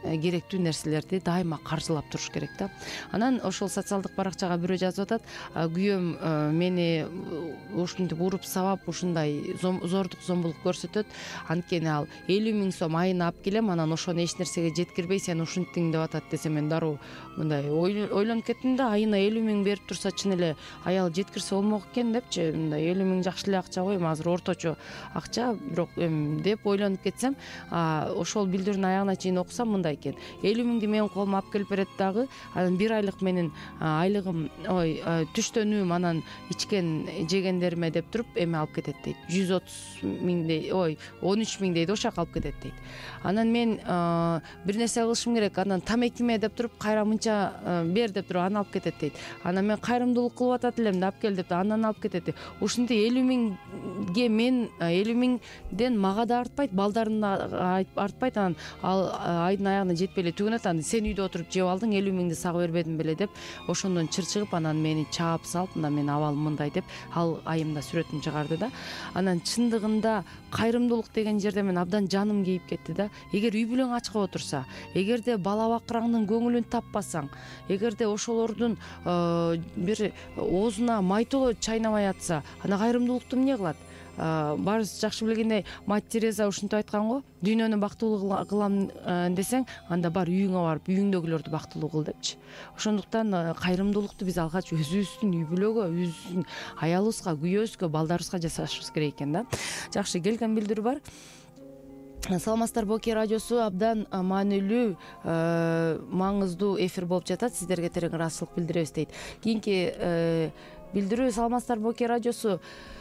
керектүү нерселерди дайыма каржылап туруш керек да. Анан ошол социалдык баракчага бирөө жазып атат, күйөөм мени ушинтип уруп сабап ушундай зордук зомбулук көрсөтөт, анткени ал 50 000 сом айына алып келем, анан ошону эч нерсеге жеткирбей сен ушинттиң деп атат десе, мен дароо мындай ойлонуп кеттим да, айына 50 000 берип турса чын эле аял жеткирсе болмок экен депчи, мындай 50 000 жакшы эле акча го, эми азыр орточо акча, бирок деп ойлонуп кетсем, ошол билдирүүнүн аягына чейин окусам мындай экен: 50 000 менин колума алып келип берет дагы, анан 1 айлык менин айлыгым, түштөнүм, анан ичкен жегендериме деп туруп эме алып кетет дейт. 130 000 13 000 дейт, ошол алып кетет дейт. Анан мен бир нерсе кылышым керек, анан тамекиме деп туруп кайра мынча бер деп туруп аны алып кетет дейт. Анан мен кайрымдуулук кылып атат элем да, алып кел деп анан алып кетет дейт. Ушинтип 50 000ге мен 50 000ден мага да артпайт, балдарына артпайт, анан ал айдын аягына жетпей эле түгөнөт. Анан сен үйдө отуруп жеп алдың, 50 000ди сага бербедиң беле деп ошондон чырчыгып, анан мени чаап салып, мына менин абалым мындай деп ал айымда сүрөтүн чыгарды да. Анан чындыгында кайрымдуулук деген жерде мен абдан жаным кейип кетти да. Эгер үй бүлөң ачка отурса, эгерде бала бакыраңдын көңүлүн таппасаң, эгерде ошолордун бир оозуна майтоло чайнабай атса, ана кайрымдуулукту эмне кылат? Баарыбыз жакшы билгендей, мать Тереза ушинтип айткан го: дүйнөнү бактылуу кылам десең, анда бар үйүңө барып үйүңдөгүлөрдү бактылуу кыл депчи. Ошондуктан кайрымдуулукту биз алгач өзүбүздүн үй бүлөгө, өзүбүздүн аялыбызга, күйөөбүзгө, балдарыбызга жасашыбыз керек экен да. Жакшы, келген билдирүү бар. Саламатсыздарбы, Окей радиосу абдан маанилүү, маңыздуу эфир болуп жатат. Сиздерге терең ыраазычылык билдиребиз дейт. Кийинки билдирүү: саламатсыздарбы, Окей радиосу.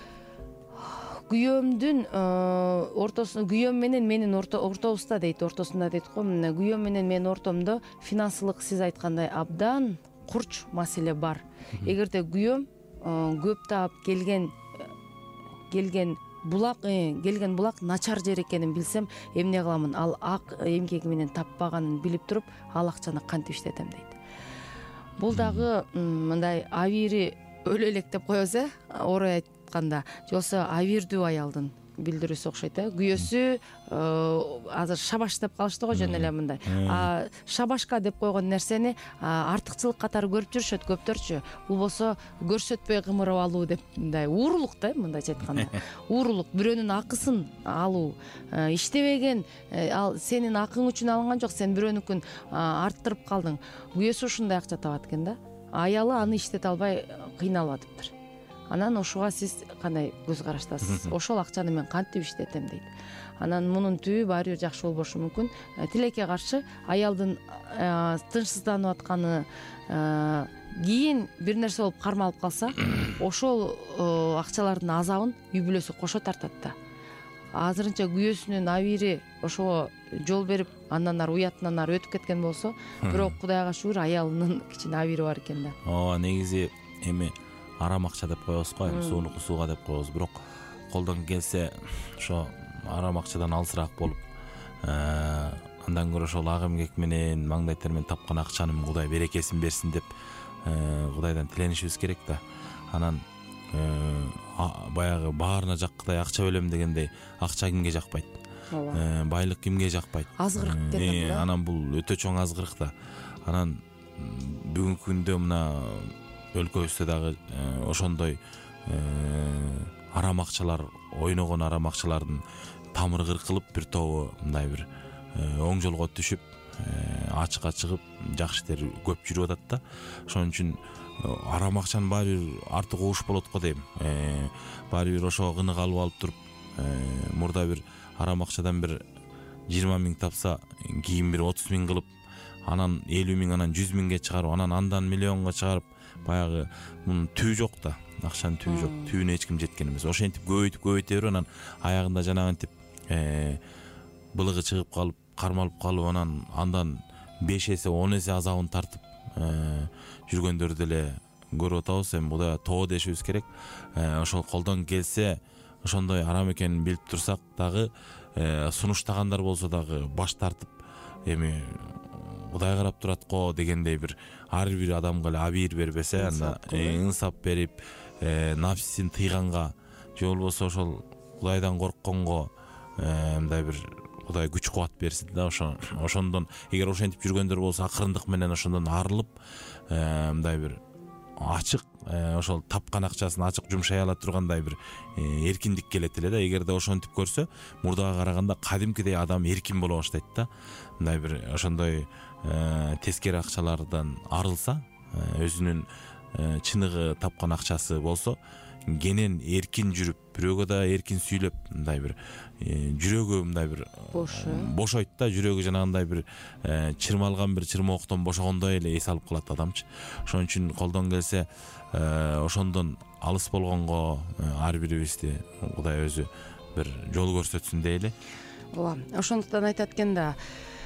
Күйөөмдүн ортосунда, күйөөм менен менин ортобузда дейт, ортосунда дейт го. Күйөөм менен менин ортомдо финансылык, сиз айткандай, абдан курч маселе бар. Эгерде күйөөм көп таап келген булак начар жер экенин билсем, эмне кыламын? Ал ак эмгеги менен таппаганын билип туруп, ал акчаны кантип иштетем дейт. Бул дагы мындай абийири өлө элек деп коебуз, орой айтканда, же болбосо абийирдүү аялдын билдирүүсү окшойт. Күйөөсү азыр шабаш деп калышты го, жөн эле мындай. Шабашка деп койгон нерсени артыкчылык катары көрүп жүрүшөт көптөрчү. Бул болсо көрсөтпөй кымырып алуу деп, мындай уурулук да, мындайча айтканда. Уурулук, бирөөнүн акысын алуу. Иштебеген, ал сенин акың үчүн алынган жок, сен бирөөнүкүн арттырып калдың. Күйөөсү ушундай акча табат экен да. Аялы аны иштете албай кыйналып атыптыр. Анан ошого сиз кандай көз караштасыз? Ошол акчаны мен кантип иштетем дейт. Анан мунун түбү баары бир жакшы болбошу мүмкүн. Тилекке каршы аялдын тынчсызданып атканы, кийин бир нерсе болуп кармалып калса, ошол акчалардын азабын үй бүлөсү кошо тартат да. Азырынча күйөөсүнүн абийири ошого жол берип, андан ары уятынан ары өтүп кеткен болсо, бирок Кудайга шүгүр, аялынын кичине абийири бар экен да. Ооба, негизи эми арам акча деп коебуз го, эми суунуку сууга деп коебуз. Бирок колдон келсе ошо арам акчадан алысыраак болуп, андан көрө ошол ак эмгек менен, маңдай тер менен тапкан акчанын Кудай берекесин берсин деп Кудайдан тиленишибиз керек да. Анан баягы баарына жаккыдай акча бөлөм дегендей, акча кимге жакпайт? Байлык кимге жакпайт? Азгырык деген да. Анан бул өтө чоң азгырык да. Анан бүгүнкү күндө мына өлкөбүздө дагы ошондой арам акчалар, ойногон арам акчалардын тамыры кыркылып, бир тобу мындай бир оң жолго түшүп, ачыкка чыгып, жакшы иштер көп жүрүп атат да. Ошон үчүн арам акчанын баары бир арты кууш болот го дейм. Баары бир ошого гынык алып алып туруп, мурда бир арам акчадан бир 20 000 тапса, кийин бир 30 000 кылып, анан 50 000, анан 100 000ге чыгарып, андан миллионго чыгарып, баягы мунун түбү жок да. Акчанын түбү жок. Түбүнө эч ким жеткен эмес. Ошентип көбөйтүп, анан аягында жанагынтип былыгы чыгып калып, кармалып калып, андан 5 эсе 10 эсе азабын тартып жүргөндөрдү деле көрүп атабыз. Эми Кудай тоо дешибиз керек. Ошол колдон келсе, ошондой арам экенин билип турсак дагы, сунуштагандар болсо дагы баш тартып, эми Кудай карап турат го дегендей бир ар бир адамга эле абийир бербесе, анда инсап берип, нафсин тыйганга, же болбосо ошол Кудайдан коркконго, мындай бир Кудай күч кубат берсин да. Ошондон эгер ошентип жүргөндөр болсо акырындык менен ошондон арылып мындай бир ачык ошол тапкан акчасын ачык жумшай ала тургандай бир эркиндик келет эле да. Эгерде ошентип көрсө мурдага караганда кадимкидей адам эркин боло баштайт да. Мындай бир ошондой тескери акчалардан арылса, өзүнүн чыныгы тапкан акчасы болсо кенен эркин жүрүп, бирөөгө да эркин сүйлөп, мындай бир жүрөгү мындай бир бошойт да. Жүрөгү жанагындай бир чырмалган бир чырмооктон бошогондой эле эс алып калат адамчы. Ошон үчүн колдон келсе ошондон алыс болгонго ар бирибизди Кудай өзү бир жол көрсөтсүн дейли. Ооба, ошондуктан айтат экен да,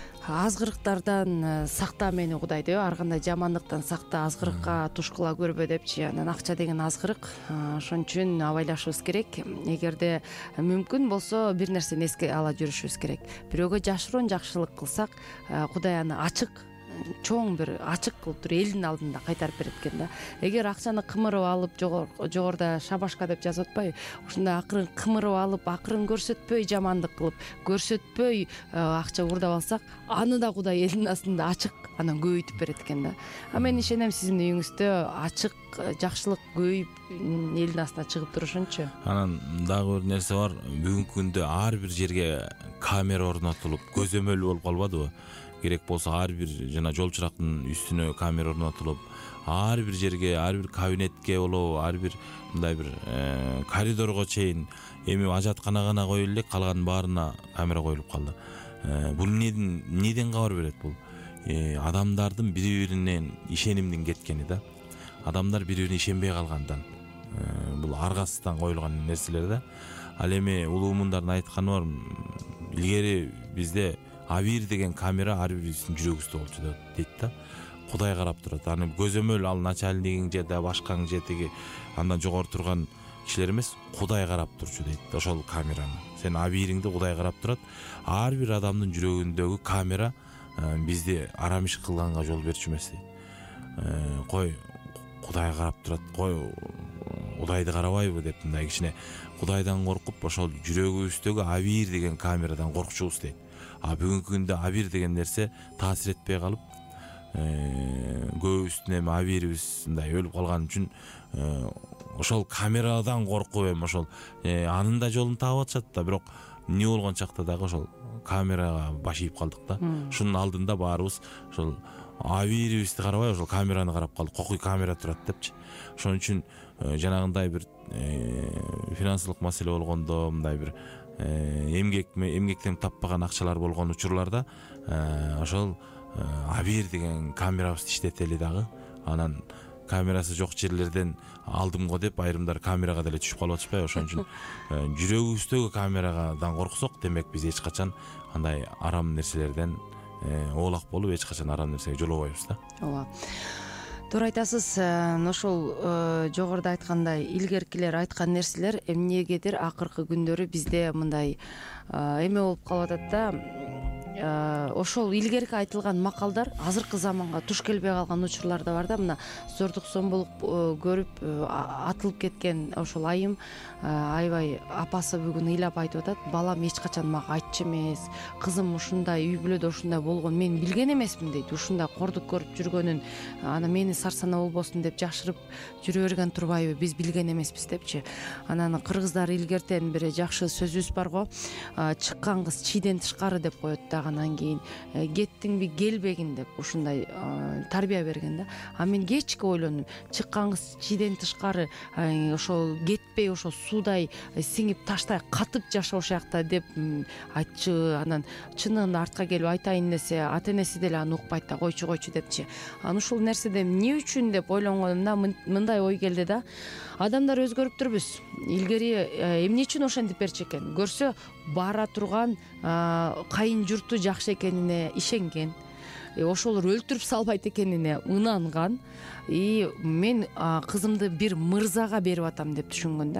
азгырыктардан сакта мени Кудай деп, ар кандай жамандыктан сакта, азгырыкка туш кыла көрбө депчи. Анан акча деген азгырык. Ошон үчүн абайлашыбыз керек. Эгерде мүмкүн болсо бир нерсени эске ала жүрүшүбүз керек. Бирөөгө жашыруун жакшылык кылсак, Кудай аны ачык, чоң бир ачык кылып туруп элдин алдында кайтарып берет экен да. Эгер акчаны кымырып алып, жогоруда шабашка деп жазып атпайбы, ушундай акырын кымырып алып, акырын көрсөтпөй жамандык кылып, көрсөтпөй акча уурдап алсак, аны да Кудай элдин астында ачык анан көбөйтүп берет экен да. Мен ишенем сиздин үйүңүздө ачык жакшылык көбөйүп элдин астына чыгып турушунчу. Анан дагы бир нерсе бар. Бүгүнкү күндө ар бир жерге камера орнотулуп, көзөмөл болуп калбадыбы? Керек болсо ар бир жана жол чырактын үстүнө камера орнотулуп, ар бир жерге, ар бир кабинетке болобу, ар бир мындай бир коридорго чейин, эми ажатканага гана коюлу элек, калган баарына камера коюлуп калды. Бул эмнеден кабар берет бул? Адамдардын бири-биринен ишенимдин кеткени да. Адамдар бири-бирине ишенбей калгандан. Бул аргасыздан коюлган нерселер да. Ал эми улуу мундардын айтканы бар. Илгери бизде Авир деген камера ар бирибиздин жүрөгүбүздө болчу дейт да. Кудай карап турат. Аны көзөмөл ал начальнигиң же да башкаң же тиги андан жогору турган кишилер эмес, Кудай карап турчу дейт ошол камераны. Сен авириңди Кудай карап турат. Ар бир адамдын жүрөгүндөгү камера бизди арам иш кылганга жол берчү эмес дейт. Кой Кудай карап турат, кой Кудайды карабайбы деп мындай кичине Кудайдан коркуп, ошол жүрөгүбүздөгү авир деген камерадан коркчубуз дейт. Бүгүнкү күндө авир деген нерсе таасир этпей калып, көбүбүздүн эми авирибиз мындай өлүп калган үчүн ошол камерадан коркуп эми ошол анын да жолун таап атышат да. Бирок эмне болгон чакта дагы ошол камерага баш ийип калдык да. Ушунун алдында баарыбыз ошол авирибизди карабай, ошол камераны карап калдык. Кокуй камера турат депчи. Ошон үчүн жанагындай бир финансылык маселе болгондо, мындай бир эмгектен таппаган акчалар болгон учурларда ошол авир деген камерабызды иштетели дагы. Анан камерасы жок жерлерден алдым го деп айрымдар камерага деле түшүп калып атышпайбы? Ошон үчүн жүрөгүбүздөгү камерадан корксок, демек биз эч качан андай арам нерселерден оолак болуп, эч качан арам нерсеге жолобойбуз да. Ооба, туура айтасыз. Ошол жогоруда айткандай илгеркилер айткан нерселер эмнегедир акыркы күндөрү бизде мындай эме болуп калып атат да. Ошол илгерки айтылган макалдар азыркы заманга туш келбей калган учурлар да бар да. Мына зордук зомбулук көрүп атылып кеткен ошол айым, аябай апасы бүгүн ыйлап айтып атат. Балам эч качан мага айтчу эмес, кызым ушундай үй бүлөдө ушундай болгон мен билген эмесмин дейт. Ушундай кордук көрүп жүргөнүн, аны мени сарсана болбосун деп жашырып жүрө берген турбайбы, биз билген эмеспиз депчи. Анан кыргыздар илгертен бир жакшы сөзүбүз бар го, чыккан кыз чийден тышкары деп коет да. Анан кийин кеттиңби келбегин деп ушундай тарбия берген да. Мен кечке ойлондум, чыккан кыз чийден тышкары ошол кетпей ошол суудай сиңип таштай катып жашашакта деп айтчы. Анан чынында артка келип айтайын десе, ата энеси деле аны укпайт да, койчу депчи. Анан ушул нерседе эмне үчүн деп ойлонгондо мындай ой келди да. Адамдар өзгөрүптүрбүз. Илгери эмне үчүн ошентип берчү экен? Көрсө бара турган кайын журту жакшы экенине ишенген, ошолор өлтүрүп салбайт экенине ынанган. Мен кызымды бир мырзага берип атам деп түшүнгөн да.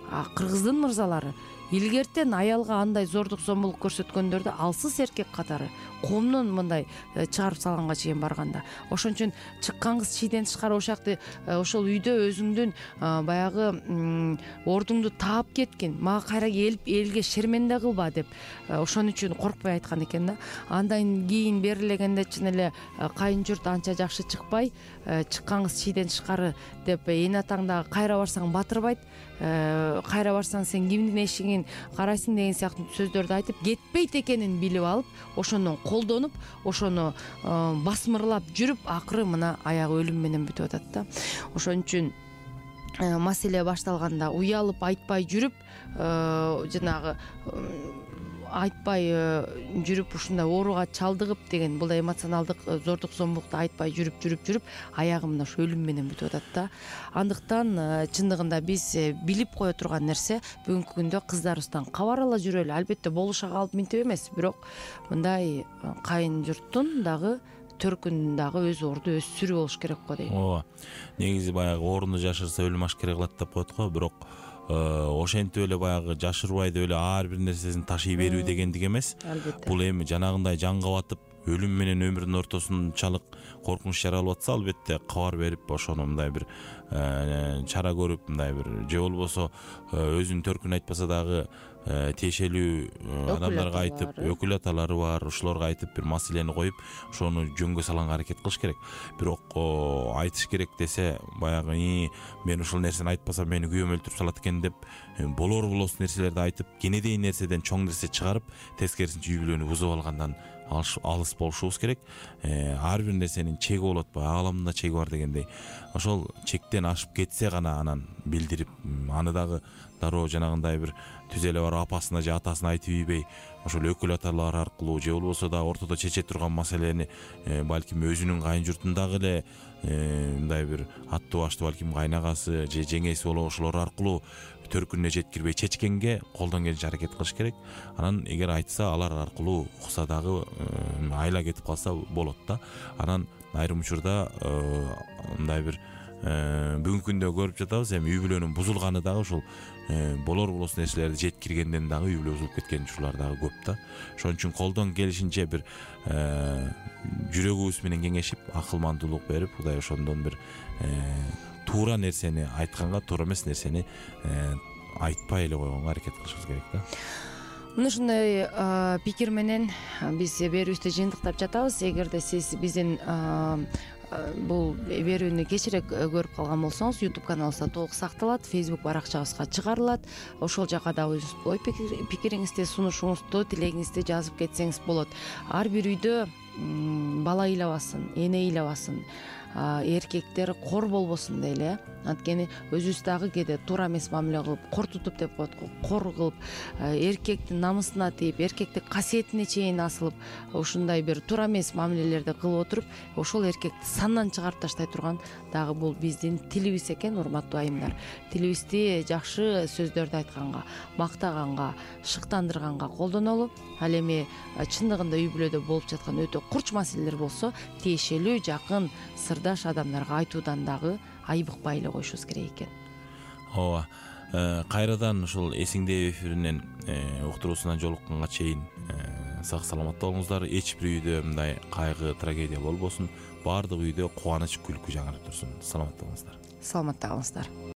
кыргыздын мырзалары илгертен аялга андай зордук зомбулук көрсөткөндөрдө алсыз эркек катары коомдон мындай чыгарып салганга чейин барганда. Ошон үчүн чыккан кыз чийден тышкары ошакты ошол үйдө өзүңдүн баягы ордуңду таап кеткин, мага кайра келип элге шерменде кылба деп ошон үчүн коркпой айткан экен да. Андан кийин берилегенде чын эле кайын журт анча жакшы чыкпай, чыккан кыз чийден тышкары деп эне атаң дагы кайра барсаң батырбайт, кайра барсаң сен кимдин эшигин карайсың деген сыяктуу сөздөрдү айтып кетпейт экенин билип алып, ошондон колдонуп, ошону басмырлап жүрүп, акыры мына аягы өлүм менен бүтүп атат да. Ошон үчүн маселе башталганда уялып айтпай жүрүп, жанагы айтпай жүрүп ушундай ооруга чалдыгып деген бул да эмоционалдык зордук зомбулукту айтпай жүрүп аягы мына ушу өлүм менен бүтүп атат да. Андыктан чындыгында биз билип кое турган нерсе бүгүнкү күндө кыздарыбыздан кабар ала жүрөлү. Албетте болуша калып минтип эмес, бирок мындай кайын журттун дагы төркүнүн дагы өз орду, өз сүрү болуш керек го дейм. Ооба. Негизи баягы орунду жашырса өлүм ашкере кылат деп коет го, бирок ошентип эле баягы жашырбай деп эле ар бир нерсесин ташый берүү дегендик эмес. Бул эми жанагындай жанга батып өлүм менен өмүрдүн ортосунчалык коркунуч жаралып атса, албетте кабар берип ошону мындай бир чара көрүп, мындай бир же болбосо өзүнүн төркүнүн айтпаса дагы тиешелүү адамдарга айтып, өкүл аталары бар, ошолорго айтып бир маселени коюп, ошону жөнгө салганга аракет кылыш керек. Бирок айтыш керек десе, баягы мен ушул нерсени айтпасам мени күйөөм өлтүрүп салат экен деп болор болосуз нерселерди айтып, кенедей нерседен чоң нерсе чыгарып, тескерисинче үй бүлөнү бузуп алгандан алыс болушубуз керек. Ар бир нерсенин чеги болот, ааламда чеги бар дегендей. Ошол чектен ашып кетсе гана анан билдирип, аны дагы дароо жанагындай бир түз эле бар апасына же атасына айтып ийбей, ошол өкүл аталар аркылуу же болбосо да ортодо чече турган маселени балким өзүнүн кайын журтундагы эле мындай бир аттуу баштуу балким кайнагасы же жеңеси болобу, ошолор аркылуу төркүнүнө жеткирбей чечкенге колдон келишинче аракет кылыш керек. Анан эгер айтса, алар аркылуу укса дагы айла кетип калса болот да. Анан айрым учурда мындай бир бүгүнкү күндө көрүп жатабыз, эми үй бүлөнүн бузулганы дагы ушул болор болосуз нерселерди жеткиргенден дагы үй бүлө бузулуп кеткен учурлар дагы көп да. Ошон үчүн колдон келишинче бир жүрөгүбүз менен кеңешип, акылмандуулук берип, Кудай ошондон бир туура нерсени айтканга, туура эмес нерсени айтпай эле койгонго аракет кылышыбыз керек да. Мына ушундай пикир менен биз берүүбүздү жыйынтыктап жатабыз. Эгерде сиз биздин бул берүүнү кечирээк көрүп калган болсоңуз, YouTube каналыбызда толук сакталат, Facebook баракчабызга чыгарылат. Ошол жака да ой пикириңизди, сунушуңузду, тилегиңизди жазып кетсеңиз болот. Ар бир үйдө бала ыйлабасын, эне ыйлабасын, эркектер кор болбосун дейли. Анткени өзүбүз дагы кээде туура эмес мамиле кылып, кор тутуп деп коет го, кор кылып, эркектин намысына тийип, эркектик касиетине чейин асылып, ушундай бир туура эмес мамилелерди кылып отуруп, ошол эркекти сандан чыгарып таштай турган дагы бул биздин тилибиз экен, урматтуу айымдар. Тилибизди жакшы сөздөрдү айтканга, мактаганга, шыктандырганга колдонолу. Ал эми чындыгында үй бүлөдө болуп жаткан өтө курч маселелер болсо, тиешелүү, жакын, сырдаш адамдарга айтуудан дагы айбыкпай эле коюшубуз керек экен. Ооба. Кайрадан ушул эсиңдеби эфиринен уктуруусунан жолукканга чейин сак саламат болуңуздар. Эч бир үйдө мындай кайгы, трагедия болбосун. Баардык үйдө кубаныч, күлкү жаңырып турсун. Саламат болуңуздар. Саламатта калыңыздар.